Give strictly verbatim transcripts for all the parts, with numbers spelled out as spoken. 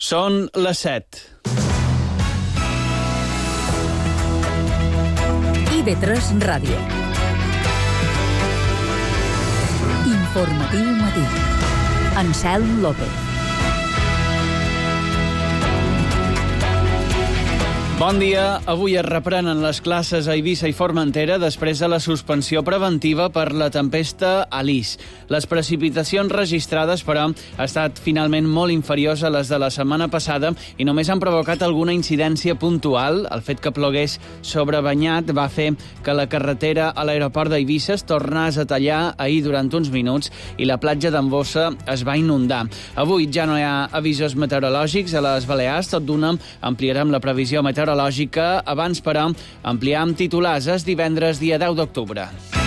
Són les set. I V tres Ràdio. Informatiu matí. Anselm López. Bon dia. Avui es reprenen les classes a Eivissa i Formentera després de la suspensió preventiva per la tempesta Alice. Les precipitacions registrades, però, han estat finalment molt inferiors a les de la setmana passada i només han provocat alguna incidència puntual. El fet que plogués sobrebanyat va fer que la carretera a l'aeroport d'Eivissa es tornés a tallar ahir durant uns minuts i la platja d'Ambossa es va inundar. Avui ja no hi ha avisos meteorològics a les Balears, tot d'una ampliarem la previsió meteorològica meteorològica. Abans, però, ampliar amb titulars es divendres, dia deu d'octubre.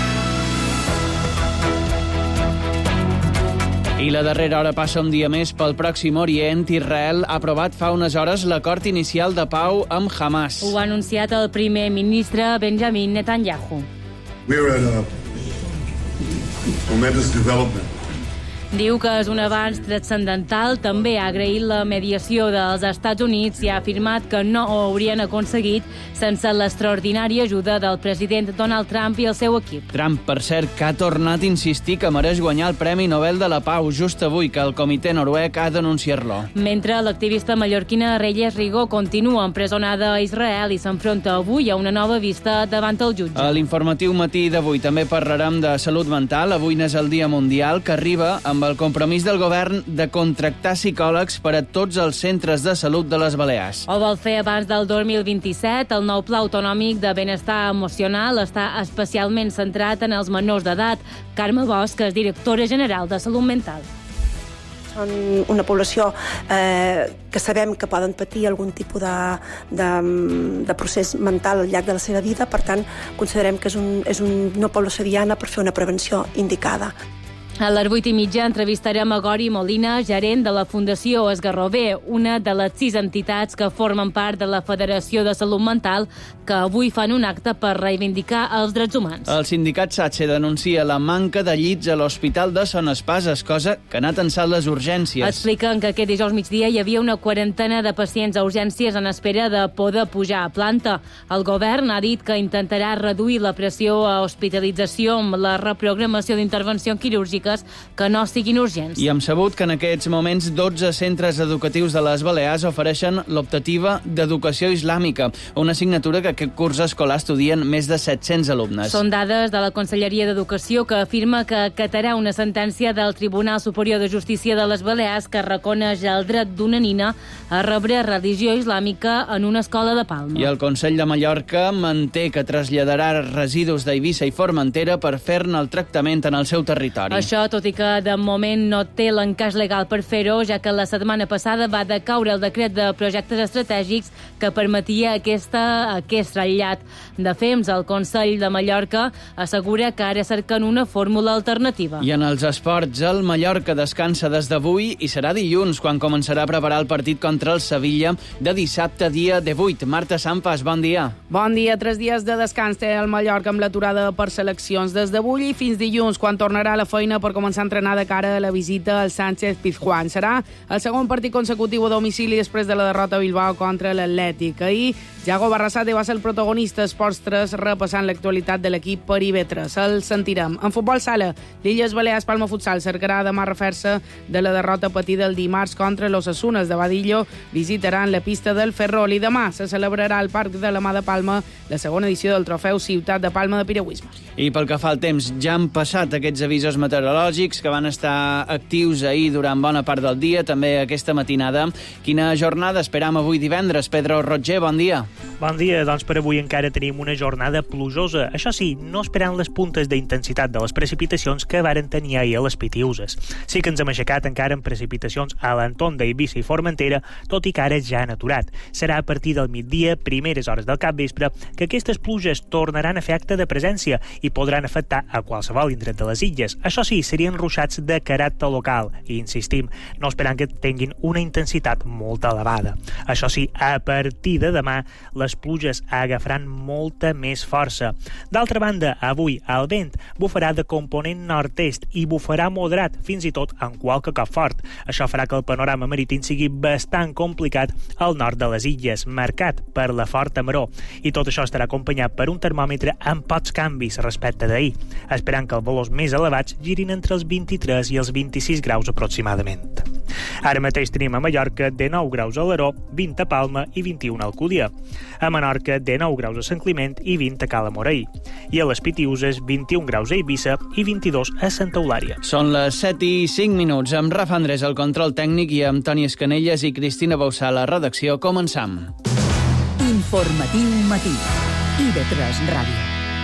I la darrera hora passa un dia més pel Pròxim Orient. Israel ha aprovat fa unes hores l'acord inicial de pau amb Hamas. Ho ha anunciat el primer ministre Benjamin Netanyahu. We're at a momentous development. Diu que és un avanç transcendental. També ha agraït la mediació dels Estats Units i ha afirmat que no ho haurien aconseguit sense l'extraordinària ajuda del president Donald Trump i el seu equip. Trump, per cert, que ha tornat a insistir que mereix guanyar el Premi Nobel de la Pau just avui, que el comitè noruec ha d'anunciar-lo. Mentre l'activista mallorquina Reyes Rigo continua empresonada a Israel i s'enfronta avui a una nova vista davant el jutge. A l'informatiu matí d'avui també parlarem de salut mental. Avui n'és el Dia Mundial, que arriba amb amb el compromís del govern de contractar psicòlegs per a tots els centres de salut de les Balears. Ho vol fer abans del dos mil vint-i-set. El nou Pla Autonòmic de Benestar Emocional està especialment centrat en els menors d'edat. Carme Bosch és directora general de Salut Mental. Són una població eh, que sabem que poden patir algun tipus de, de, de procés mental al llarg de la seva vida. Per tant, considerem que és, un, és un, una població diana per fer una prevenció indicada. A les vuit i mitja entrevistarem a Gori Molina, gerent de la Fundació Esgarrover, una de les sis entitats que formen part de la Federació de Salut Mental, que avui fan un acte per reivindicar els drets humans. El sindicat SATSE denuncia la manca de llits a l'Hospital de Son Espases, cosa que n'ha tensat les urgències. Expliquen que aquest dijous migdia hi havia una quarantena de pacients a urgències en espera de poder pujar a planta. El govern ha dit que intentarà reduir la pressió a hospitalització amb la reprogramació d'intervenció quirúrgica que no siguin urgents. I hem sabut que en aquests moments dotze centres educatius de les Balears ofereixen l'optativa d'Educació Islàmica, una assignatura que aquest curs escolar estudien més de set-cents alumnes. Són dades de la Conselleria d'Educació, que afirma que acatarà una sentència del Tribunal Superior de Justícia de les Balears que reconeix el dret d'una nina a rebre religió islàmica en una escola de Palma. I el Consell de Mallorca manté que traslladarà residus d'Eivissa i Formentera per fer-ne el tractament en el seu territori. Això, tot i que de moment no té l'encaix legal per fer-ho, ja que la setmana passada va decaure el decret de projectes estratègics que permetia aquesta, aquest ratllat de fems. El Consell de Mallorca assegura que ara cerquen una fórmula alternativa. I en els esports, el Mallorca descansa des d'avui i serà dilluns quan començarà a preparar el partit contra el Sevilla de dissabte, dia divuit. Marta Sampas, bon dia. Bon dia. Tres dies de descans té el Mallorca amb l'aturada per seleccions des d'avui i fins dilluns, quan tornarà a la feina per començar a entrenar de cara a la visita al Sánchez Pizjuán. Serà el segon partit consecutiu a domicili després de la derrota a Bilbao contra l'Atlètic. Ahir, Yago Barrasate va ser el protagonista Esports tres, repassant l'actualitat de l'equip per I V tres. El sentirem. En futbol sala, l'Illes Balears Palma Futsal cercarà demà refer-se de la derrota patida el dimarts contra l'Osasuna. Els de Badillo visitaran la pista del Ferrol i demà se celebrarà al Parc de la Mà de Palma la segona edició del trofeu Ciutat de Palma de Piragüisme. I pel que fa al temps, ja han passat aquests avisos meteorològics que van estar actius ahir durant bona part del dia, també aquesta matinada. Quina jornada esperam avui divendres? Pedro Roger, bon dia. Bon dia, doncs per avui encara tenim una jornada plujosa. Això sí, no esperant les puntes d'intensitat de les precipitacions que varen tenir ahir a les Pitiuses. Sí que ens hem aixecat encara amb precipitacions a l'entorn d'Eivissa i Formentera, tot i que ara ja han aturat. Serà a partir del migdia, primeres hores del capvespre, que aquestes pluges tornaran a fer acte de presència i podran afectar a qualsevol indret de les illes. Això sí, sí, serien ruixats de caràcter local i, insistim, no esperant que tinguin una intensitat molt elevada. Això sí, a partir de demà, les pluges agafaran molta més força. D'altra banda, avui el vent bufarà de component nord-est i bufarà moderat, fins i tot en qualque cop fort. Això farà que el panorama marítim sigui bastant complicat al nord de les illes, marcat per la forta maró. I tot això estarà acompanyat per un termòmetre amb pocs canvis respecte d'ahir, esperant que els valors més elevats girin entre els vint-i-tres i els vint-i-sis graus aproximadament. Ara mateix tenim a Mallorca dinou graus a Alaró, vint a Palma i vint-i-un a Alcúdia. A Menorca, dinou graus a Sant Climent i vint a Cala Moraí. I a les Pitiuses, vint-i-un graus a Eivissa i vint-i-dos a Santa Eulària. Són les set i cinc minuts. Amb Rafa Andrés al control tècnic i amb Toni Escanelles i Cristina Bauçà a la redacció. Començam. Informatiu matí. I V tres Ràdio.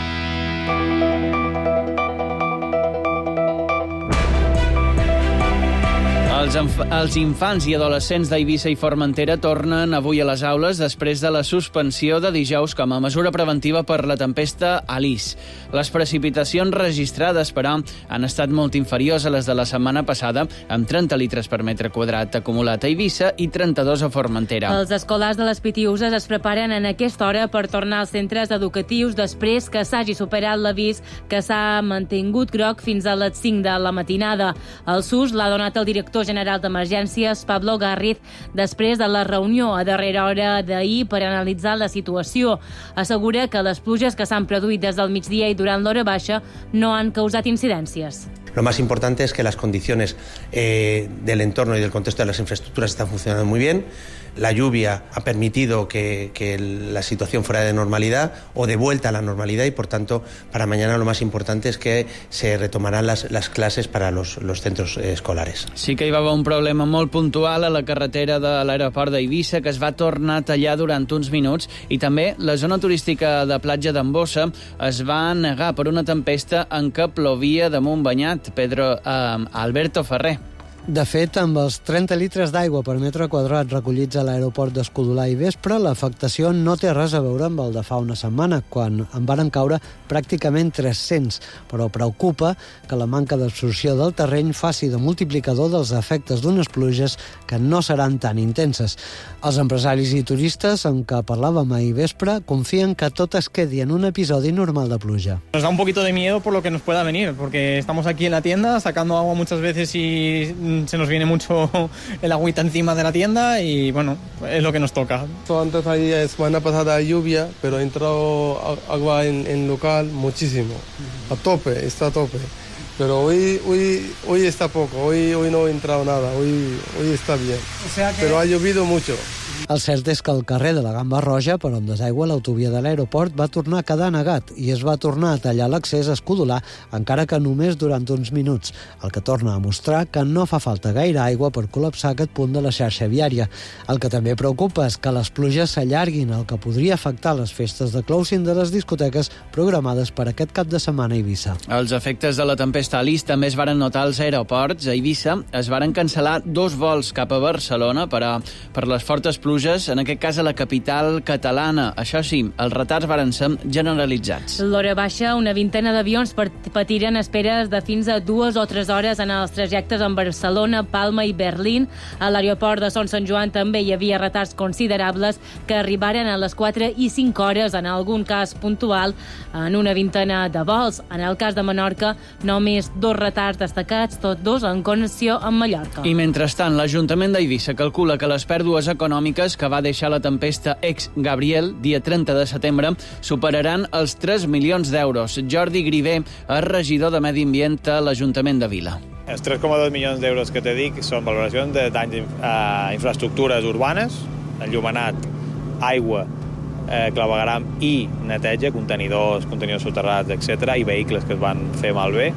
Els, els infants i adolescents d'Eivissa i Formentera tornen avui a les aules després de la suspensió de dijous com a mesura preventiva per la tempesta Alice. Les precipitacions registrades, però, han estat molt inferiors a les de la setmana passada, amb trenta litres per metre quadrat acumulat a Eivissa i trenta-dos a Formentera. Els escolars de les Pitiuses es preparen en aquesta hora per tornar als centres educatius després que s'hagi superat l'avís que s'ha mantingut groc fins a les cinc de la matinada. El S U S l'ha donat el director general d'Emergències, Pablo Garriz, després de la reunió a darrera hora d'ahir per analitzar la situació. Assegura que les pluges que s'han produït des del migdia i durant l'hora baixa no han causat incidències. Lo más importante es que las condiciones eh, del entorno y del contexto de las infraestructuras están funcionando muy bien. La lluvia ha permitido que, que la situación fuera de normalidad o de vuelta a la normalidad y, por tanto, para mañana lo más importante es que se retomarán las, las clases para los, los centros eh, escolares. Sí que hi va haver un problema molt puntual a la carretera de l'aeroport d'Eivissa que es va tornar a tallar durant uns minuts i també la zona turística de platja d'Ambossa es va negar per una tempesta en què plovia damunt banyat. Pedro eh, Alberto Ferrer. De fet, amb els trenta litres d'aigua per metre quadrat recollits a l'aeroport d'Escudolà i Vespre, l'afectació no té res a veure amb el de fa una setmana, quan en varen caure pràcticament tres-cents, però preocupa que la manca d'absorció del terreny faci de multiplicador dels efectes d'unes pluges que no seran tan intenses. Els empresaris i turistes amb què parlàvem ahir vespre confien que tot es quedi en un episodi normal de pluja. Nos da un poquito de miedo por lo que nos pueda venir, porque estamos aquí en la tienda sacando agua muchas veces y se nos viene mucho el agüita encima de la tienda y bueno, es lo que nos toca. Antes ahí la semana pasada lluvia, pero ha entrado agua en, en local muchísimo, a tope, está a tope. Pero hoy, hoy, hoy está poco, hoy, hoy no ha entrado nada, hoy, hoy está bien. O sea que... Pero ha llovido mucho. El cert és que el carrer de la Gamba Roja, per on desaigua l'autovia de l'aeroport, va tornar a quedar negat i es va tornar a tallar l'accés a Escudolà, encara que només durant uns minuts, el que torna a mostrar que no fa falta gaire aigua per col·lapsar aquest punt de la xarxa viària. El que també preocupa és que les pluges s'allarguin, el que podria afectar les festes de closing de les discoteques programades per aquest cap de setmana a Eivissa. Els efectes de la tempesta Alice també es varen notar als aeroports. A Eivissa es varen cancel·lar dos vols cap a Barcelona per, a, per les fortes pluges, en aquest cas a la capital catalana. Això sí, els retards varen ser generalitzats. L'hora baixa, una vintena d'avions patiren esperes de fins a dues o tres hores en els trajectes en Barcelona, Palma i Berlín. A l'aeroport de Son Sant Joan també hi havia retards considerables que arribaren a les quatre i cinc hores, en algun cas puntual, en una vintena de vols. En el cas de Menorca, només dos retards destacats, tots dos en connexió amb Mallorca. I mentrestant, l'Ajuntament d'Eivissa calcula que les pèrdues econòmiques que va deixar la tempesta ex-Gabriel, dia trenta de setembre, superaran els tres milions d'euros. Jordi Grivé és regidor de Medi Ambient a l'Ajuntament de Vila. Els tres coma dos milions d'euros que te dic són valoracions de danys a infraestructures urbanes, enllumenat, aigua, eh, clavegaram i neteja, contenidors, contenidors soterrats, etcètera, i vehicles que es van fer malbé,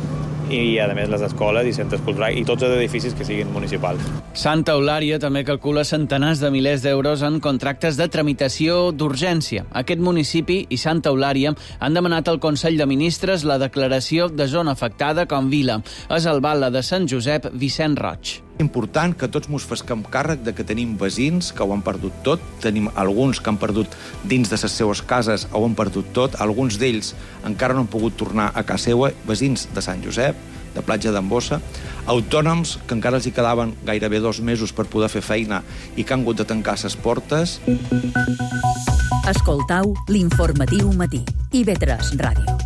i a més les escoles i centres culturals i tots els edificis que siguin municipals. Santa Eulària també calcula centenars de milers d'euros en contractes de tramitació d'urgència. Aquest municipi i Santa Eulària han demanat al Consell de Ministres la declaració de zona afectada com vila. És el Val de Sant Josep, Vicent Roig. Important que tots mos fesquem càrrec de que tenim veïns que ho han perdut tot, tenim alguns que han perdut dins de les seues cases ho han perdut tot, alguns d'ells encara no han pogut tornar a casa seva, veïns de Sant Josep, de Platja d'Embossa, autònoms que encara els hi quedaven gairebé dos mesos per poder fer feina i que han hagut de tancar ses portes. Escoltau l'informatiu matí. I ve tres Ràdio.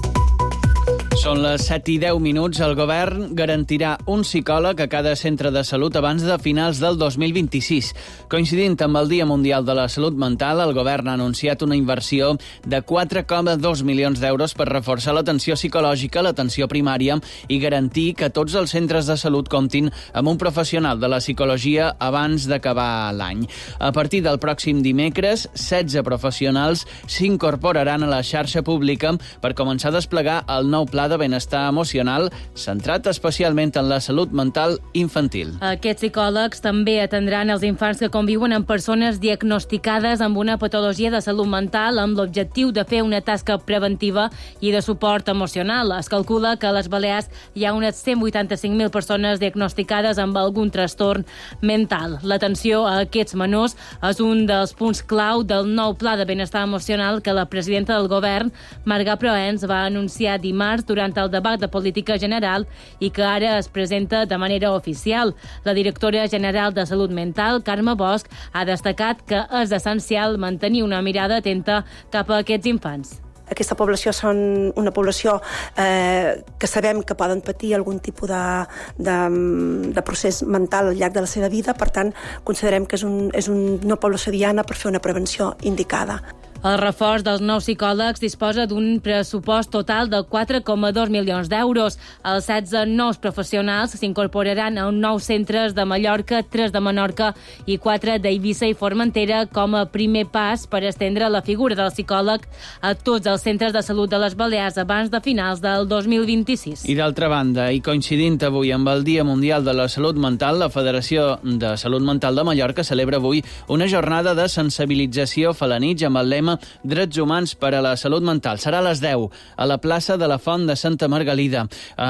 Són les set i deu minuts. El govern garantirà un psicòleg a cada centre de salut abans de finals del dos mil vint-i-sis. Coincidint amb el Dia Mundial de la Salut Mental, el govern ha anunciat una inversió de quatre coma dos milions d'euros per reforçar l'atenció psicològica, l'atenció primària i garantir que tots els centres de salut comptin amb un professional de la psicologia abans d'acabar l'any. A partir del pròxim dimecres, setze professionals s'incorporaran a la xarxa pública per començar a desplegar el nou pla de benestar emocional, centrat especialment en la salut mental infantil. Aquests psicòlegs també atendran els infants que conviuen amb persones diagnosticades amb una patologia de salut mental amb l'objectiu de fer una tasca preventiva i de suport emocional. Es calcula que a les Balears hi ha unes cent vuitanta-cinc mil persones diagnosticades amb algun trastorn mental. L'atenció a aquests menors és un dels punts clau del nou pla de benestar emocional que la presidenta del govern, Marga Proens, va anunciar dimarts durant el debat de política general i que ara es presenta de manera oficial. La directora general de Salut Mental, Carme Bosch, ha destacat que és essencial mantenir una mirada atenta cap a aquests infants. Aquesta població són una població eh, que sabem que poden patir algun tipus de, de, de procés mental al llarg de la seva vida, per tant, considerem que és, un, és un, una població diana per fer una prevenció indicada. El reforç dels nous psicòlegs disposa d'un pressupost total de quatre coma dos milions d'euros. Els setze nous professionals s'incorporaran a nous centres de Mallorca, tres de Menorca i quatre d'Eivissa i Formentera com a primer pas per estendre la figura del psicòleg a tots els centres de salut de les Balears abans de finals del dos mil vint-i-sis. I d'altra banda, i coincidint avui amb el Dia Mundial de la Salut Mental, la Federació de Salut Mental de Mallorca celebra avui una jornada de sensibilització a la nit amb el lema Drets humans per a la salut mental. Serà a les deu, a la plaça de la Font de Santa Margalida.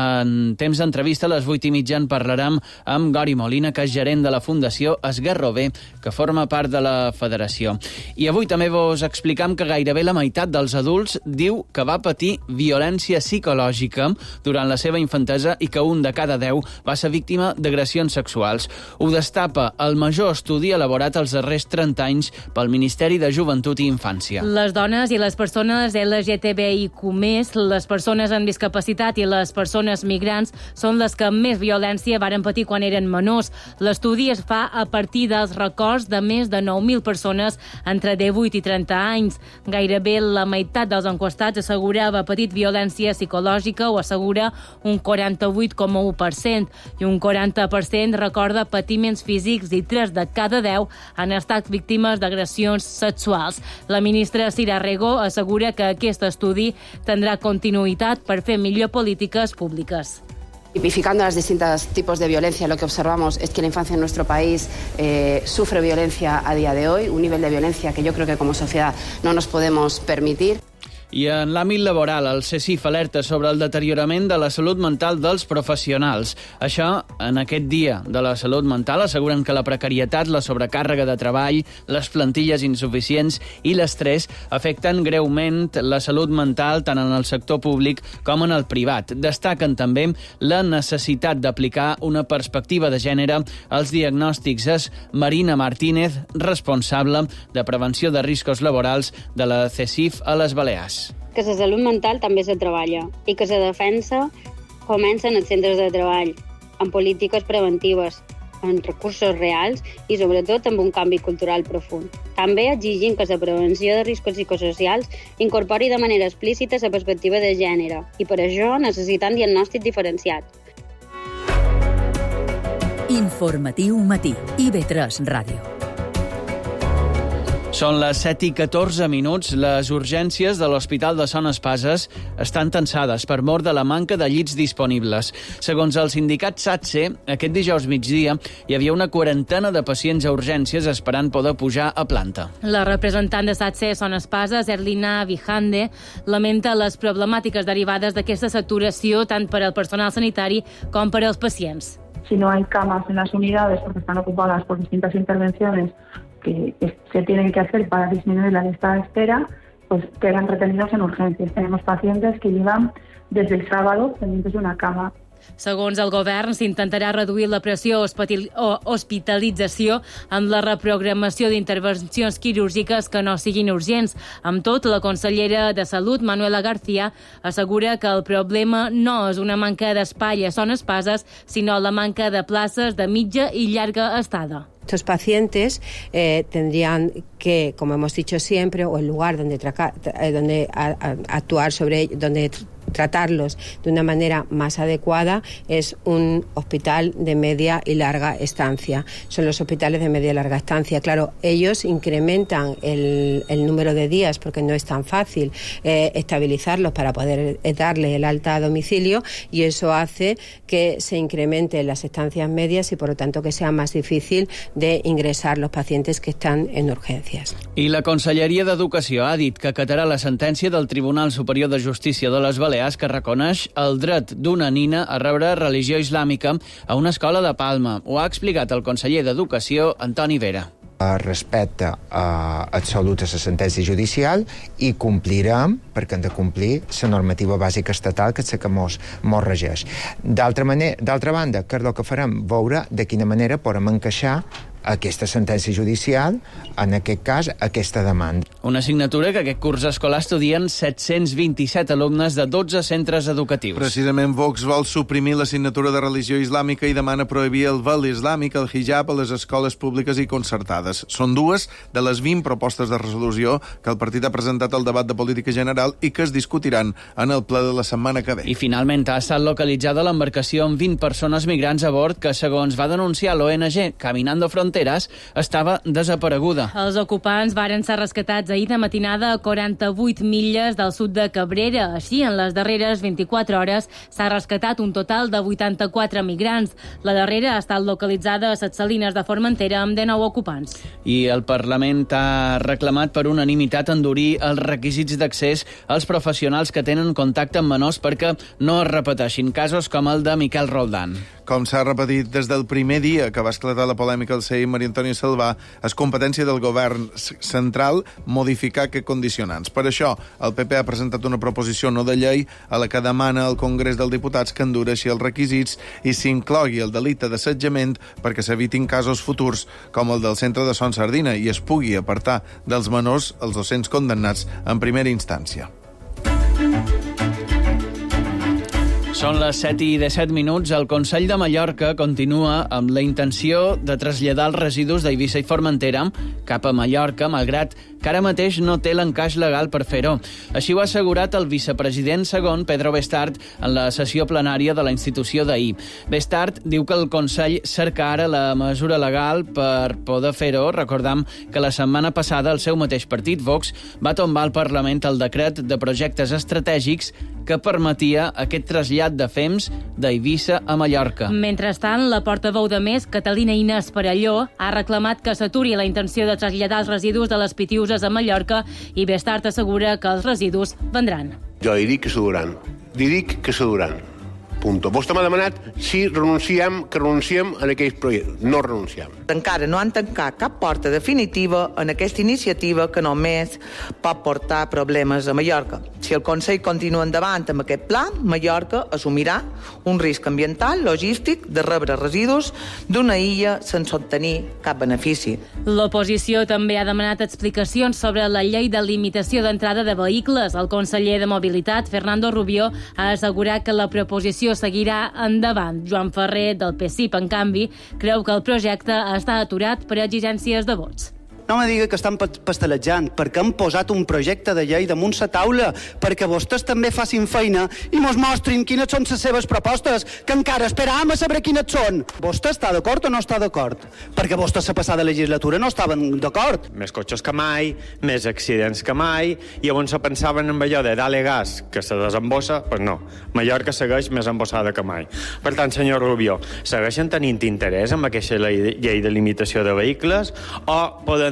En temps d'entrevista, a les vuit i mitja en parlarem amb Gori Molina, que és gerent de la Fundació Esgarrobé, que forma part de la federació. I avui també vos explicam que gairebé la meitat dels adults diu que va patir violència psicològica durant la seva infantesa i que un de cada deu va ser víctima d'agressions sexuals. Ho destapa el major estudi elaborat els darrers trenta anys pel Ministeri de Joventut i Infància. Les dones i les persones L G T B I Q més, les persones amb discapacitat i les persones migrants són les que més violència varen patir quan eren menors. L'estudi es fa a partir dels records de més de nou mil persones entre divuit i trenta anys. Gairebé la meitat dels enquestats assegura haver patit violència psicològica o assegura un quaranta-vuit coma u per cent i un quaranta per cent recorda patiments físics i tres de cada deu han estat víctimes d'agressions sexuals. La ministra Sira Rego assegura que aquest estudi tendrá continuïtat per fer millor polítiques públiques. Tipificando los distintos tipos de violencia, lo que observamos es que la infancia en nuestro país eh, sufre violencia a día de hoy, un nivel de violencia que yo creo que como sociedad no nos podemos permitir. I en l'àmbit laboral, el CECIF alerta sobre el deteriorament de la salut mental dels professionals. Això, en aquest dia de la salut mental, asseguren que la precarietat, la sobrecàrrega de treball, les plantilles insuficients i l'estrès afecten greument la salut mental tant en el sector públic com en el privat. Destaquen també la necessitat d'aplicar una perspectiva de gènere als diagnòstics. És Marina Martínez, responsable de prevenció de riscos laborals de la CECIF a les Balears. Que la salut mental també se treballa i que la defensa comença en els centres de treball, amb polítiques preventives, amb recursos reals i sobretot amb un canvi cultural profund. També exigim que la prevenció de riscos psicosocials incorpori de manera explícita la perspectiva de gènere i per això necessitem diagnòstic diferenciat. Informatiu matí. I ve tres Ràdio. Són les set i catorze minuts. Les urgències de l'Hospital de Son Espases estan tensades per mor de la manca de llits disponibles. Segons el sindicat SATSE, aquest dijous migdia hi havia una quarantena de pacients a urgències esperant poder pujar a planta. La representant de SATSE Son Espases, Erlina Vijande, lamenta les problemàtiques derivades d'aquesta saturació tant per al personal sanitari com per als pacients. Si no hay camas en las unidades porque están ocupadas por distintas intervenciones que se tienen que hacer para disminuir la lista de espera, pues quedan retenidos en urgencias. Tenemos pacientes que llevan desde el sábado pendientes de una cama. Segons el govern, s'intentarà reduir la pressió o hospitalització amb la reprogramació d'intervencions quirúrgiques que no siguin urgents. Amb tot, la consellera de Salut, Manuela García, assegura que el problema no és una manca d'espai a Son Espases, sinó la manca de places de mitja i llarga estada. Estos pacientes eh, tendrían que, como hemos dicho siempre, o el lugar donde, traca, eh, donde a, a, actuar sobre ellos, donde tratarlos de una manera más adecuada, es un hospital de media y larga estancia. Son los hospitales de media y larga estancia. Claro, ellos incrementan el, el número de días porque no es tan fácil eh, estabilizarlos para poder darle el alta a domicilio, y eso hace que se incrementen las estancias medias y por lo tanto que sea más difícil de ingresar los pacientes que están en urgencias. I la Conselleria d'Educació ha dit que acatarà la sentència del Tribunal Superior de Justícia de les Balears que reconeix el dret d'una nina a rebre religió islàmica a una escola de Palma. Ho ha explicat el conseller d'Educació, Antoni Vera. Respecte a absolut a la sentència judicial i complirem, perquè hem de complir la normativa bàsica estatal, que és la que mos, mos regeix. D'altra banda, que és el que farem, veure de quina manera podem encaixar aquesta sentència judicial, en aquest cas, aquesta demanda. Una assignatura que aquest curs escolar estudien set-cents vint-i-set alumnes de dotze centres educatius. Precisament Vox vol suprimir l'assignatura de religió islàmica i demana prohibir el vel islàmic, el hijab, a les escoles públiques i concertades. Són dues de les vint propostes de resolució que el partit ha presentat al debat de política general i que es discutiran en el ple de la setmana que ve. I finalment ha estat localitzada l'embarcació amb vint persones migrants a bord que, segons va denunciar l'O N G Caminando Fronteras, estava desapareguda. Els ocupants varen ser rescatats ahir de matinada a quaranta-vuit milles del sud de Cabrera. Així, en les darreres vint-i-quatre hores s'ha rescatat un total de vuitanta-quatre migrants. La darrera ha estat localitzada a les Salines de Formentera amb dinou ocupants. I el Parlament ha reclamat per unanimitat endurir els requisits d'accés als professionals que tenen contacte amb menors perquè no es repeteixin casos com el de Miquel Roldán. Com s'ha repetit des del primer dia que va esclatar la polèmica al C I, Maria Antònia Salvà, és competència del govern central modificar aquests condicionants. Per això, el P P ha presentat una proposició no de llei a la que demana al Congrés dels Diputats que endureixi els requisits i s'inclogui el delicte d'assetjament perquè s'evitin casos futurs com el del centre de Son Sardina i es pugui apartar dels menors els docents condemnats en primera instància. Són les set i disset minuts. El Consell de Mallorca continua amb la intenció de traslladar els residus d'Eivissa i Formentera cap a Mallorca, malgrat que ara mateix no té l'encaix legal per fer-ho. Així ho ha assegurat el vicepresident segon, Pedro Bestart, en la sessió plenària de la institució d'ahir. Bestart diu que el Consell cerca ara la mesura legal per poder fer-ho. Recordam que la setmana passada el seu mateix partit, Vox, va tombar al Parlament el decret de projectes estratègics que permetia aquest trasllat de fems d'Eivissa a Mallorca. Mentrestant, la portaveu de Més, Catalina Inés Perelló, ha reclamat que s'aturi la intenció de traslladar els residus de les Pitiuses a Mallorca i Bestart assegura que els residus vendran. Jo li dic que s'aduran. Li dic que s'aduran. Punto. Vostè m'ha demanat si renunciem, que renunciem en aquells projectes. No renunciem. Encara no han tancat cap porta definitiva en aquesta iniciativa que només pot portar problemes a Mallorca. Si el Consell continua endavant amb aquest pla, Mallorca assumirà un risc ambiental, logístic, de rebre residus d'una illa sense obtenir cap benefici. L'oposició també ha demanat explicacions sobre la llei de limitació d'entrada de vehicles. El conseller de Mobilitat, Fernando Rubio, ha assegurat que la proposició seguirà endavant. Joan Ferrer, del P S I P, en canvi, creu que el projecte està aturat per exigències de vots. No me digui que estan pastelejant, perquè han posat un projecte de llei damunt la taula, perquè vostès també facin feina i mos mostrin quines són les seves propostes, que encara esperam a saber quines són. Vostè està d'acord o no està d'acord? Perquè vostès la passada legislatura no estaven d'acord. Més cotxes que mai, més accidents que mai, i on se pensaven en allò de dale gas, que se desembossa, doncs no. Mallorca segueix més embossada que mai. Per tant, senyor Rubio, segueixen tenint interès en aquesta llei de limitació de vehicles o poden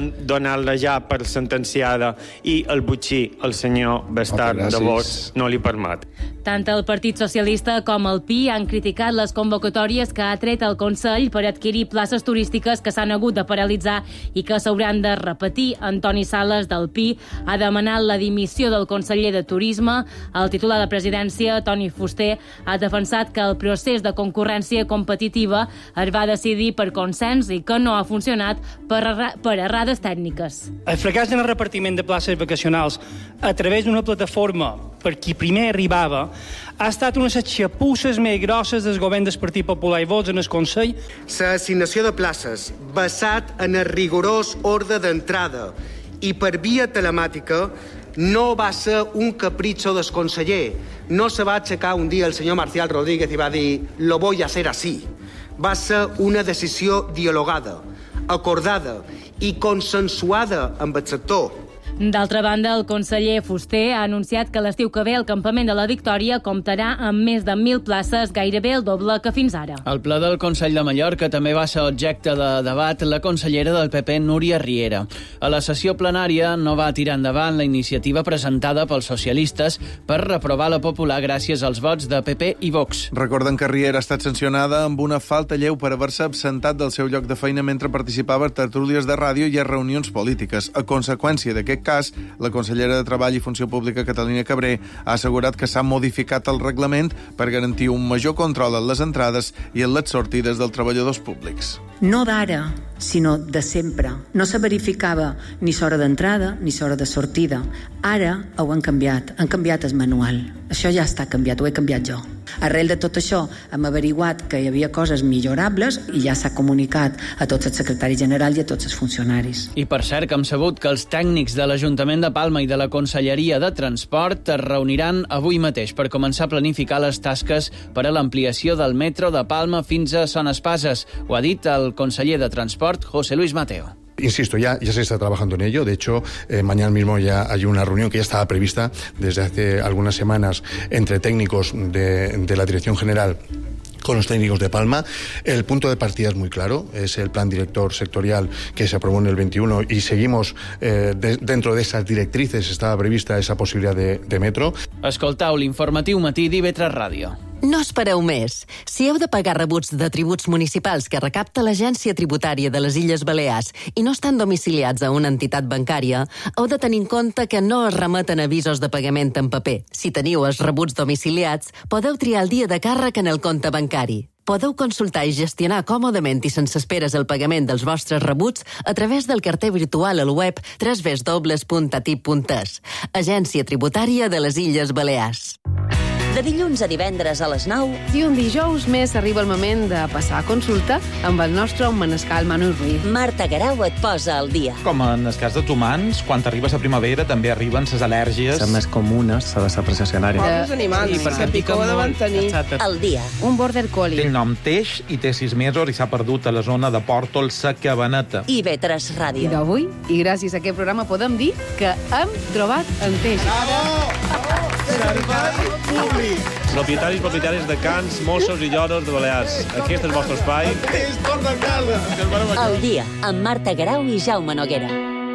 volen donar-la ja per sentenciada i el butxí, el senyor Bastard de Vox, no li permet. Tant el Partit Socialista com el P I han criticat les convocatòries que ha tret el Consell per adquirir places turístiques que s'han hagut de paralitzar i que s'hauran de repetir. Antoni Sales, del P I, ha demanat la dimissió del conseller de Turisme. El titular de presidència, Toni Fuster, ha defensat que el procés de concurrència competitiva es va decidir per consens i que no ha funcionat per, erra per errades tècniques. El fracàs en el repartiment de places vacacionals a través d'una plataforma per qui primer arribava ha estat una de les xapusses més grosses del govern del Partit Popular i Vox en el Consell. L'assignació de places basat en el rigorós ordre d'entrada i per via telemàtica no va ser un capritxo del conseller. No se va aixecar un dia el senyor Marcial Rodríguez i va dir «lo voy a hacer así». Va ser una decisió dialogada, acordada i consensuada amb el sector. D'altra banda, el conseller Fuster ha anunciat que l'estiu que ve el campament de la Victòria comptarà amb més de mil places, gairebé el doble que fins ara. Al ple del Consell de Mallorca també va ser objecte de debat la consellera del P P, Núria Riera. A la sessió plenària no va tirar endavant la iniciativa presentada pels socialistes per reprovar la popular gràcies als vots de P P i Vox. Recorden que Riera ha estat sancionada amb una falta lleu per haver-se absentat del seu lloc de feina mentre participava a tertúlies de ràdio i a reunions polítiques. A conseqüència d'aquest cas, la consellera de Treball i Funció Pública, Catalina Cabré, ha assegurat que s'ha modificat el reglament per garantir un major control en les entrades i en les sortides dels treballadors públics. No d'ara, sinó de sempre. No se verificava ni l'hora d'entrada ni l'hora de sortida. Ara ho han canviat, han canviat el manual. Això ja està canviat, ho he canviat jo. Arrel de tot això hem averiguat que hi havia coses millorables i ja s'ha comunicat a tots els secretaris generals i a tots els funcionaris. I per cert que hem sabut que els tècnics de l'Ajuntament de Palma i de la Conselleria de Transport es reuniran avui mateix per començar a planificar les tasques per a l'ampliació del metro de Palma fins a Son Espases. Ho ha dit el conseller de Transport, José Luis Mateo. Insisto, ya, ya se está trabajando en ello. De hecho, eh, mañana mismo ya hay una reunión que ya estaba prevista desde hace algunas semanas entre técnicos de, de la Dirección General con los técnicos de Palma. El punto de partida es muy claro, es el plan director sectorial que se aprobó en el veintiuno y seguimos eh, de, dentro de esas directrices estaba prevista esa posibilidad de, de metro. Escoltau l'informatiu matí d'I V tres Ràdio. No espereu més. Si heu de pagar rebuts de tributs municipals que recapta l'Agència Tributària de les Illes Balears i no estan domiciliats a una entitat bancària, heu de tenir en compte que no es remeten avisos de pagament en paper. Si teniu els rebuts domiciliats, podeu triar el dia de càrrec en el compte bancari. Podeu consultar i gestionar còmodament i sense esperes el pagament dels vostres rebuts a través del carter virtual al web w w w punt a t i p punt e s. Agència Tributària de les Illes Balears. De dilluns a divendres a les nou. I un dijous més arriba el moment de passar a consulta amb el nostre manescal Manu Ruiz. Marta Guerau et posa al dia. Com en el cas dels humans, quan arribes a primavera també arriben les al·lèrgies. Les més comunes, se les apreciacionari. Els animals, sí, perquè picó deuen tenir. Al dia. Un border collie. Té el nom Teix i té sis mesos i s'ha perdut a la zona de Pòrtol, sa Cabaneta. I V tres Ràdio. I d'avui, i gràcies a aquest programa, podem dir que hem trobat en Teix. Bravo! Servei públic! Propietaris i propietaris de cans, mossos i lloros de Balears. Aquest és el vostre espai. És torna a casa! Al dia, amb Marta Guerau i Jaume Noguera.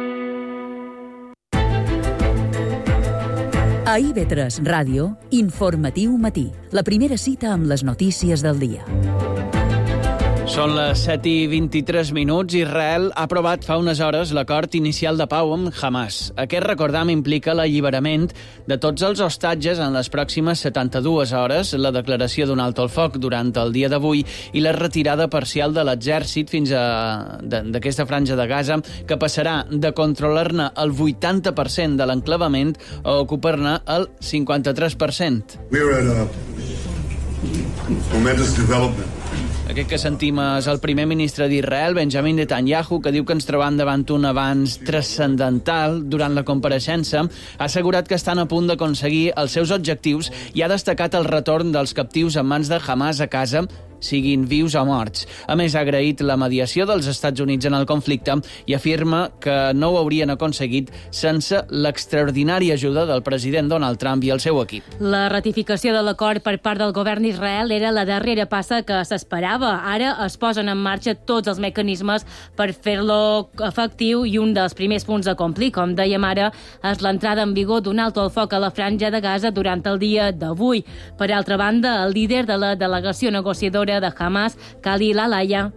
A I V tres Ràdio, informatiu matí. La primera cita amb les notícies del dia. Són les set i vint-i-tres minuts. Israel ha aprovat fa unes hores l'acord inicial de pau amb Hamas. Aquest, recordam, implica l'alliberament de tots els hostatges en les pròximes setanta-dues hores, la declaració d'un alto al foc durant el dia d'avui i la retirada parcial de l'exèrcit fins a d'aquesta franja de Gaza, que passarà de controlar-ne el vuitanta per cent de l'enclavament a ocupar-ne el cinquanta-tres per cent. We're at a momentous development. Aquest que sentim és el primer ministre d'Israel, Benjamin Netanyahu, que diu que ens trobam davant un avanç transcendental durant la compareixença. Ha assegurat que estan a punt d'aconseguir els seus objectius i ha destacat el retorn dels captius en mans de Hamas a casa siguin vius o morts. A més, ha agraït la mediació dels Estats Units en el conflicte i afirma que no ho haurien aconseguit sense l'extraordinària ajuda del president Donald Trump i el seu equip. La ratificació de l'acord per part del govern d'Israel era la darrera passa que s'esperava. Ara es posen en marxa tots els mecanismes per fer-lo efectiu i un dels primers punts a complir, com dèiem ara, és l'entrada en vigor d'un alto al foc a la franja de Gaza durant el dia d'avui. Per altra banda, el líder de la delegació negociadora de Hamas, Khalil Alaya,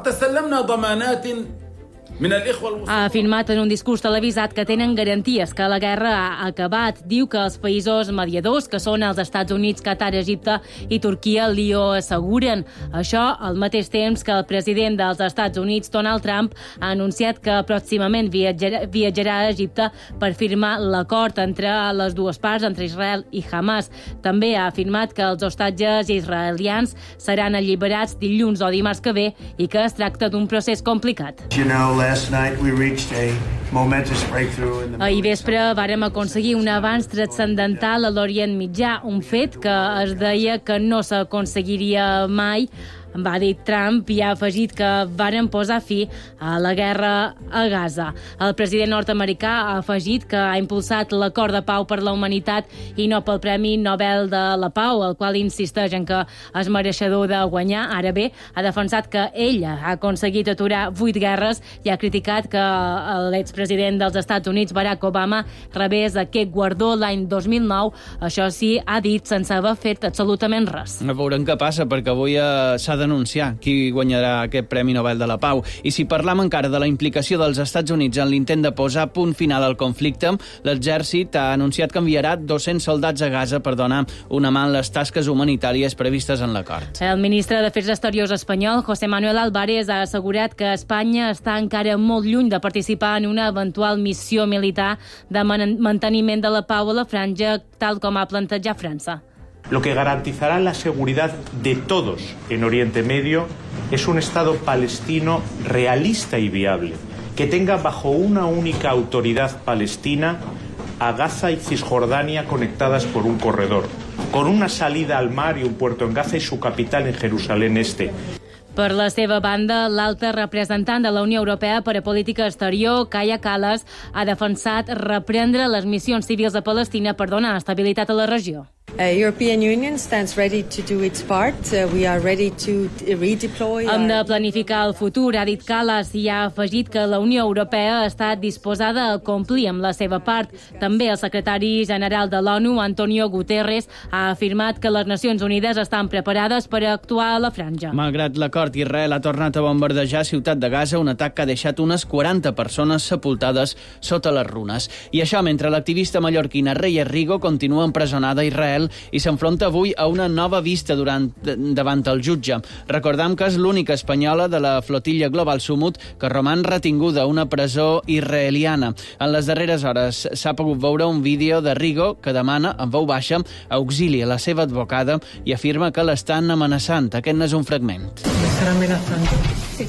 ha afirmat en un discurs televisat que tenen garanties que la guerra ha acabat. Diu que els països mediadors, que són els Estats Units, Qatar, Egipte i Turquia, li ho asseguren. Això al mateix temps que el president dels Estats Units, Donald Trump, ha anunciat que pròximament viatjarà, viatjarà a Egipte per firmar l'acord entre les dues parts, entre Israel i Hamas. També ha afirmat que els hostatges israelians seran alliberats dilluns o dimarts que ve i que es tracta d'un procés complicat. You know, last night we reached a momentous breakthrough in the... Ahir vespre vàrem aconseguir un avanç transcendental a l'Orient Mitjà, un fet que es deia que no s'aconseguiria mai, va dir Trump, i ha afegit que varen posar fi a la guerra a Gaza. El president nord-americà ha afegit que ha impulsat l'acord de pau per la humanitat i no pel Premi Nobel de la Pau, el qual insisteix en que és mereixedor de guanyar. Ara bé, ha defensat que ell ha aconseguit aturar vuit guerres i ha criticat que l'expresident dels Estats Units, Barack Obama, rebés aquest guardó l'any dos mil nou. Això sí, ha dit, sense haver fet absolutament res. Veurem què passa, perquè avui eh, s'ha d'anunciar qui guanyarà aquest Premi Nobel de la Pau. I si parlam encara de la implicació dels Estats Units en l'intent de posar punt final al conflicte, l'exèrcit ha anunciat que enviarà dos-cents soldats a Gaza per donar una mà en les tasques humanitàries previstes en l'acord. El ministre d'Afers Exteriors espanyol, José Manuel Álvarez, ha assegurat que Espanya està encara molt lluny de participar en una eventual missió militar de manteniment de la pau a la franja, tal com ha plantejat França. Lo que garantizará la seguridad de todos en Oriente Medio es un Estado palestino realista y viable, que tenga bajo una única autoridad palestina a Gaza y Cisjordania conectadas por un corredor, con una salida al mar y un puerto en Gaza y su capital en Jerusalén Este. Per la seva banda, l'alta representant de la Unió Europea per a Política Exterior, Kaja Kallas, ha defensat reprendre les missions civils a Palestina per donar estabilitat a la regió. Uh, European Union stands ready to do its part. Uh, we are ready to redeploy. Hem de planificar el futur, ha dit Kallas, i ha afegit que la Unió Europea està disposada a complir amb la seva part. També el secretari general de l'ONU, Antonio Guterres, ha afirmat que les Nacions Unides estan preparades per actuar a la franja. Malgrat l'acord, Israel ha tornat a bombardejar Ciutat de Gaza, un atac que ha deixat unes quaranta persones sepultades sota les runes. I això mentre l'activista mallorquina Reyes Rigo continua empresonada a Israel i s'enfronta avui a una nova vista durant, davant el jutge. Recordam que és l'única espanyola de la flotilla Global Sumut que roman retinguda a una presó israeliana. En les darreres hores s'ha pogut veure un vídeo de Rigo que demana, en veu baixa, auxili a la seva advocada i afirma que l'estan amenaçant. Aquest n'és un fragment. Estarà amenaçant. Sí.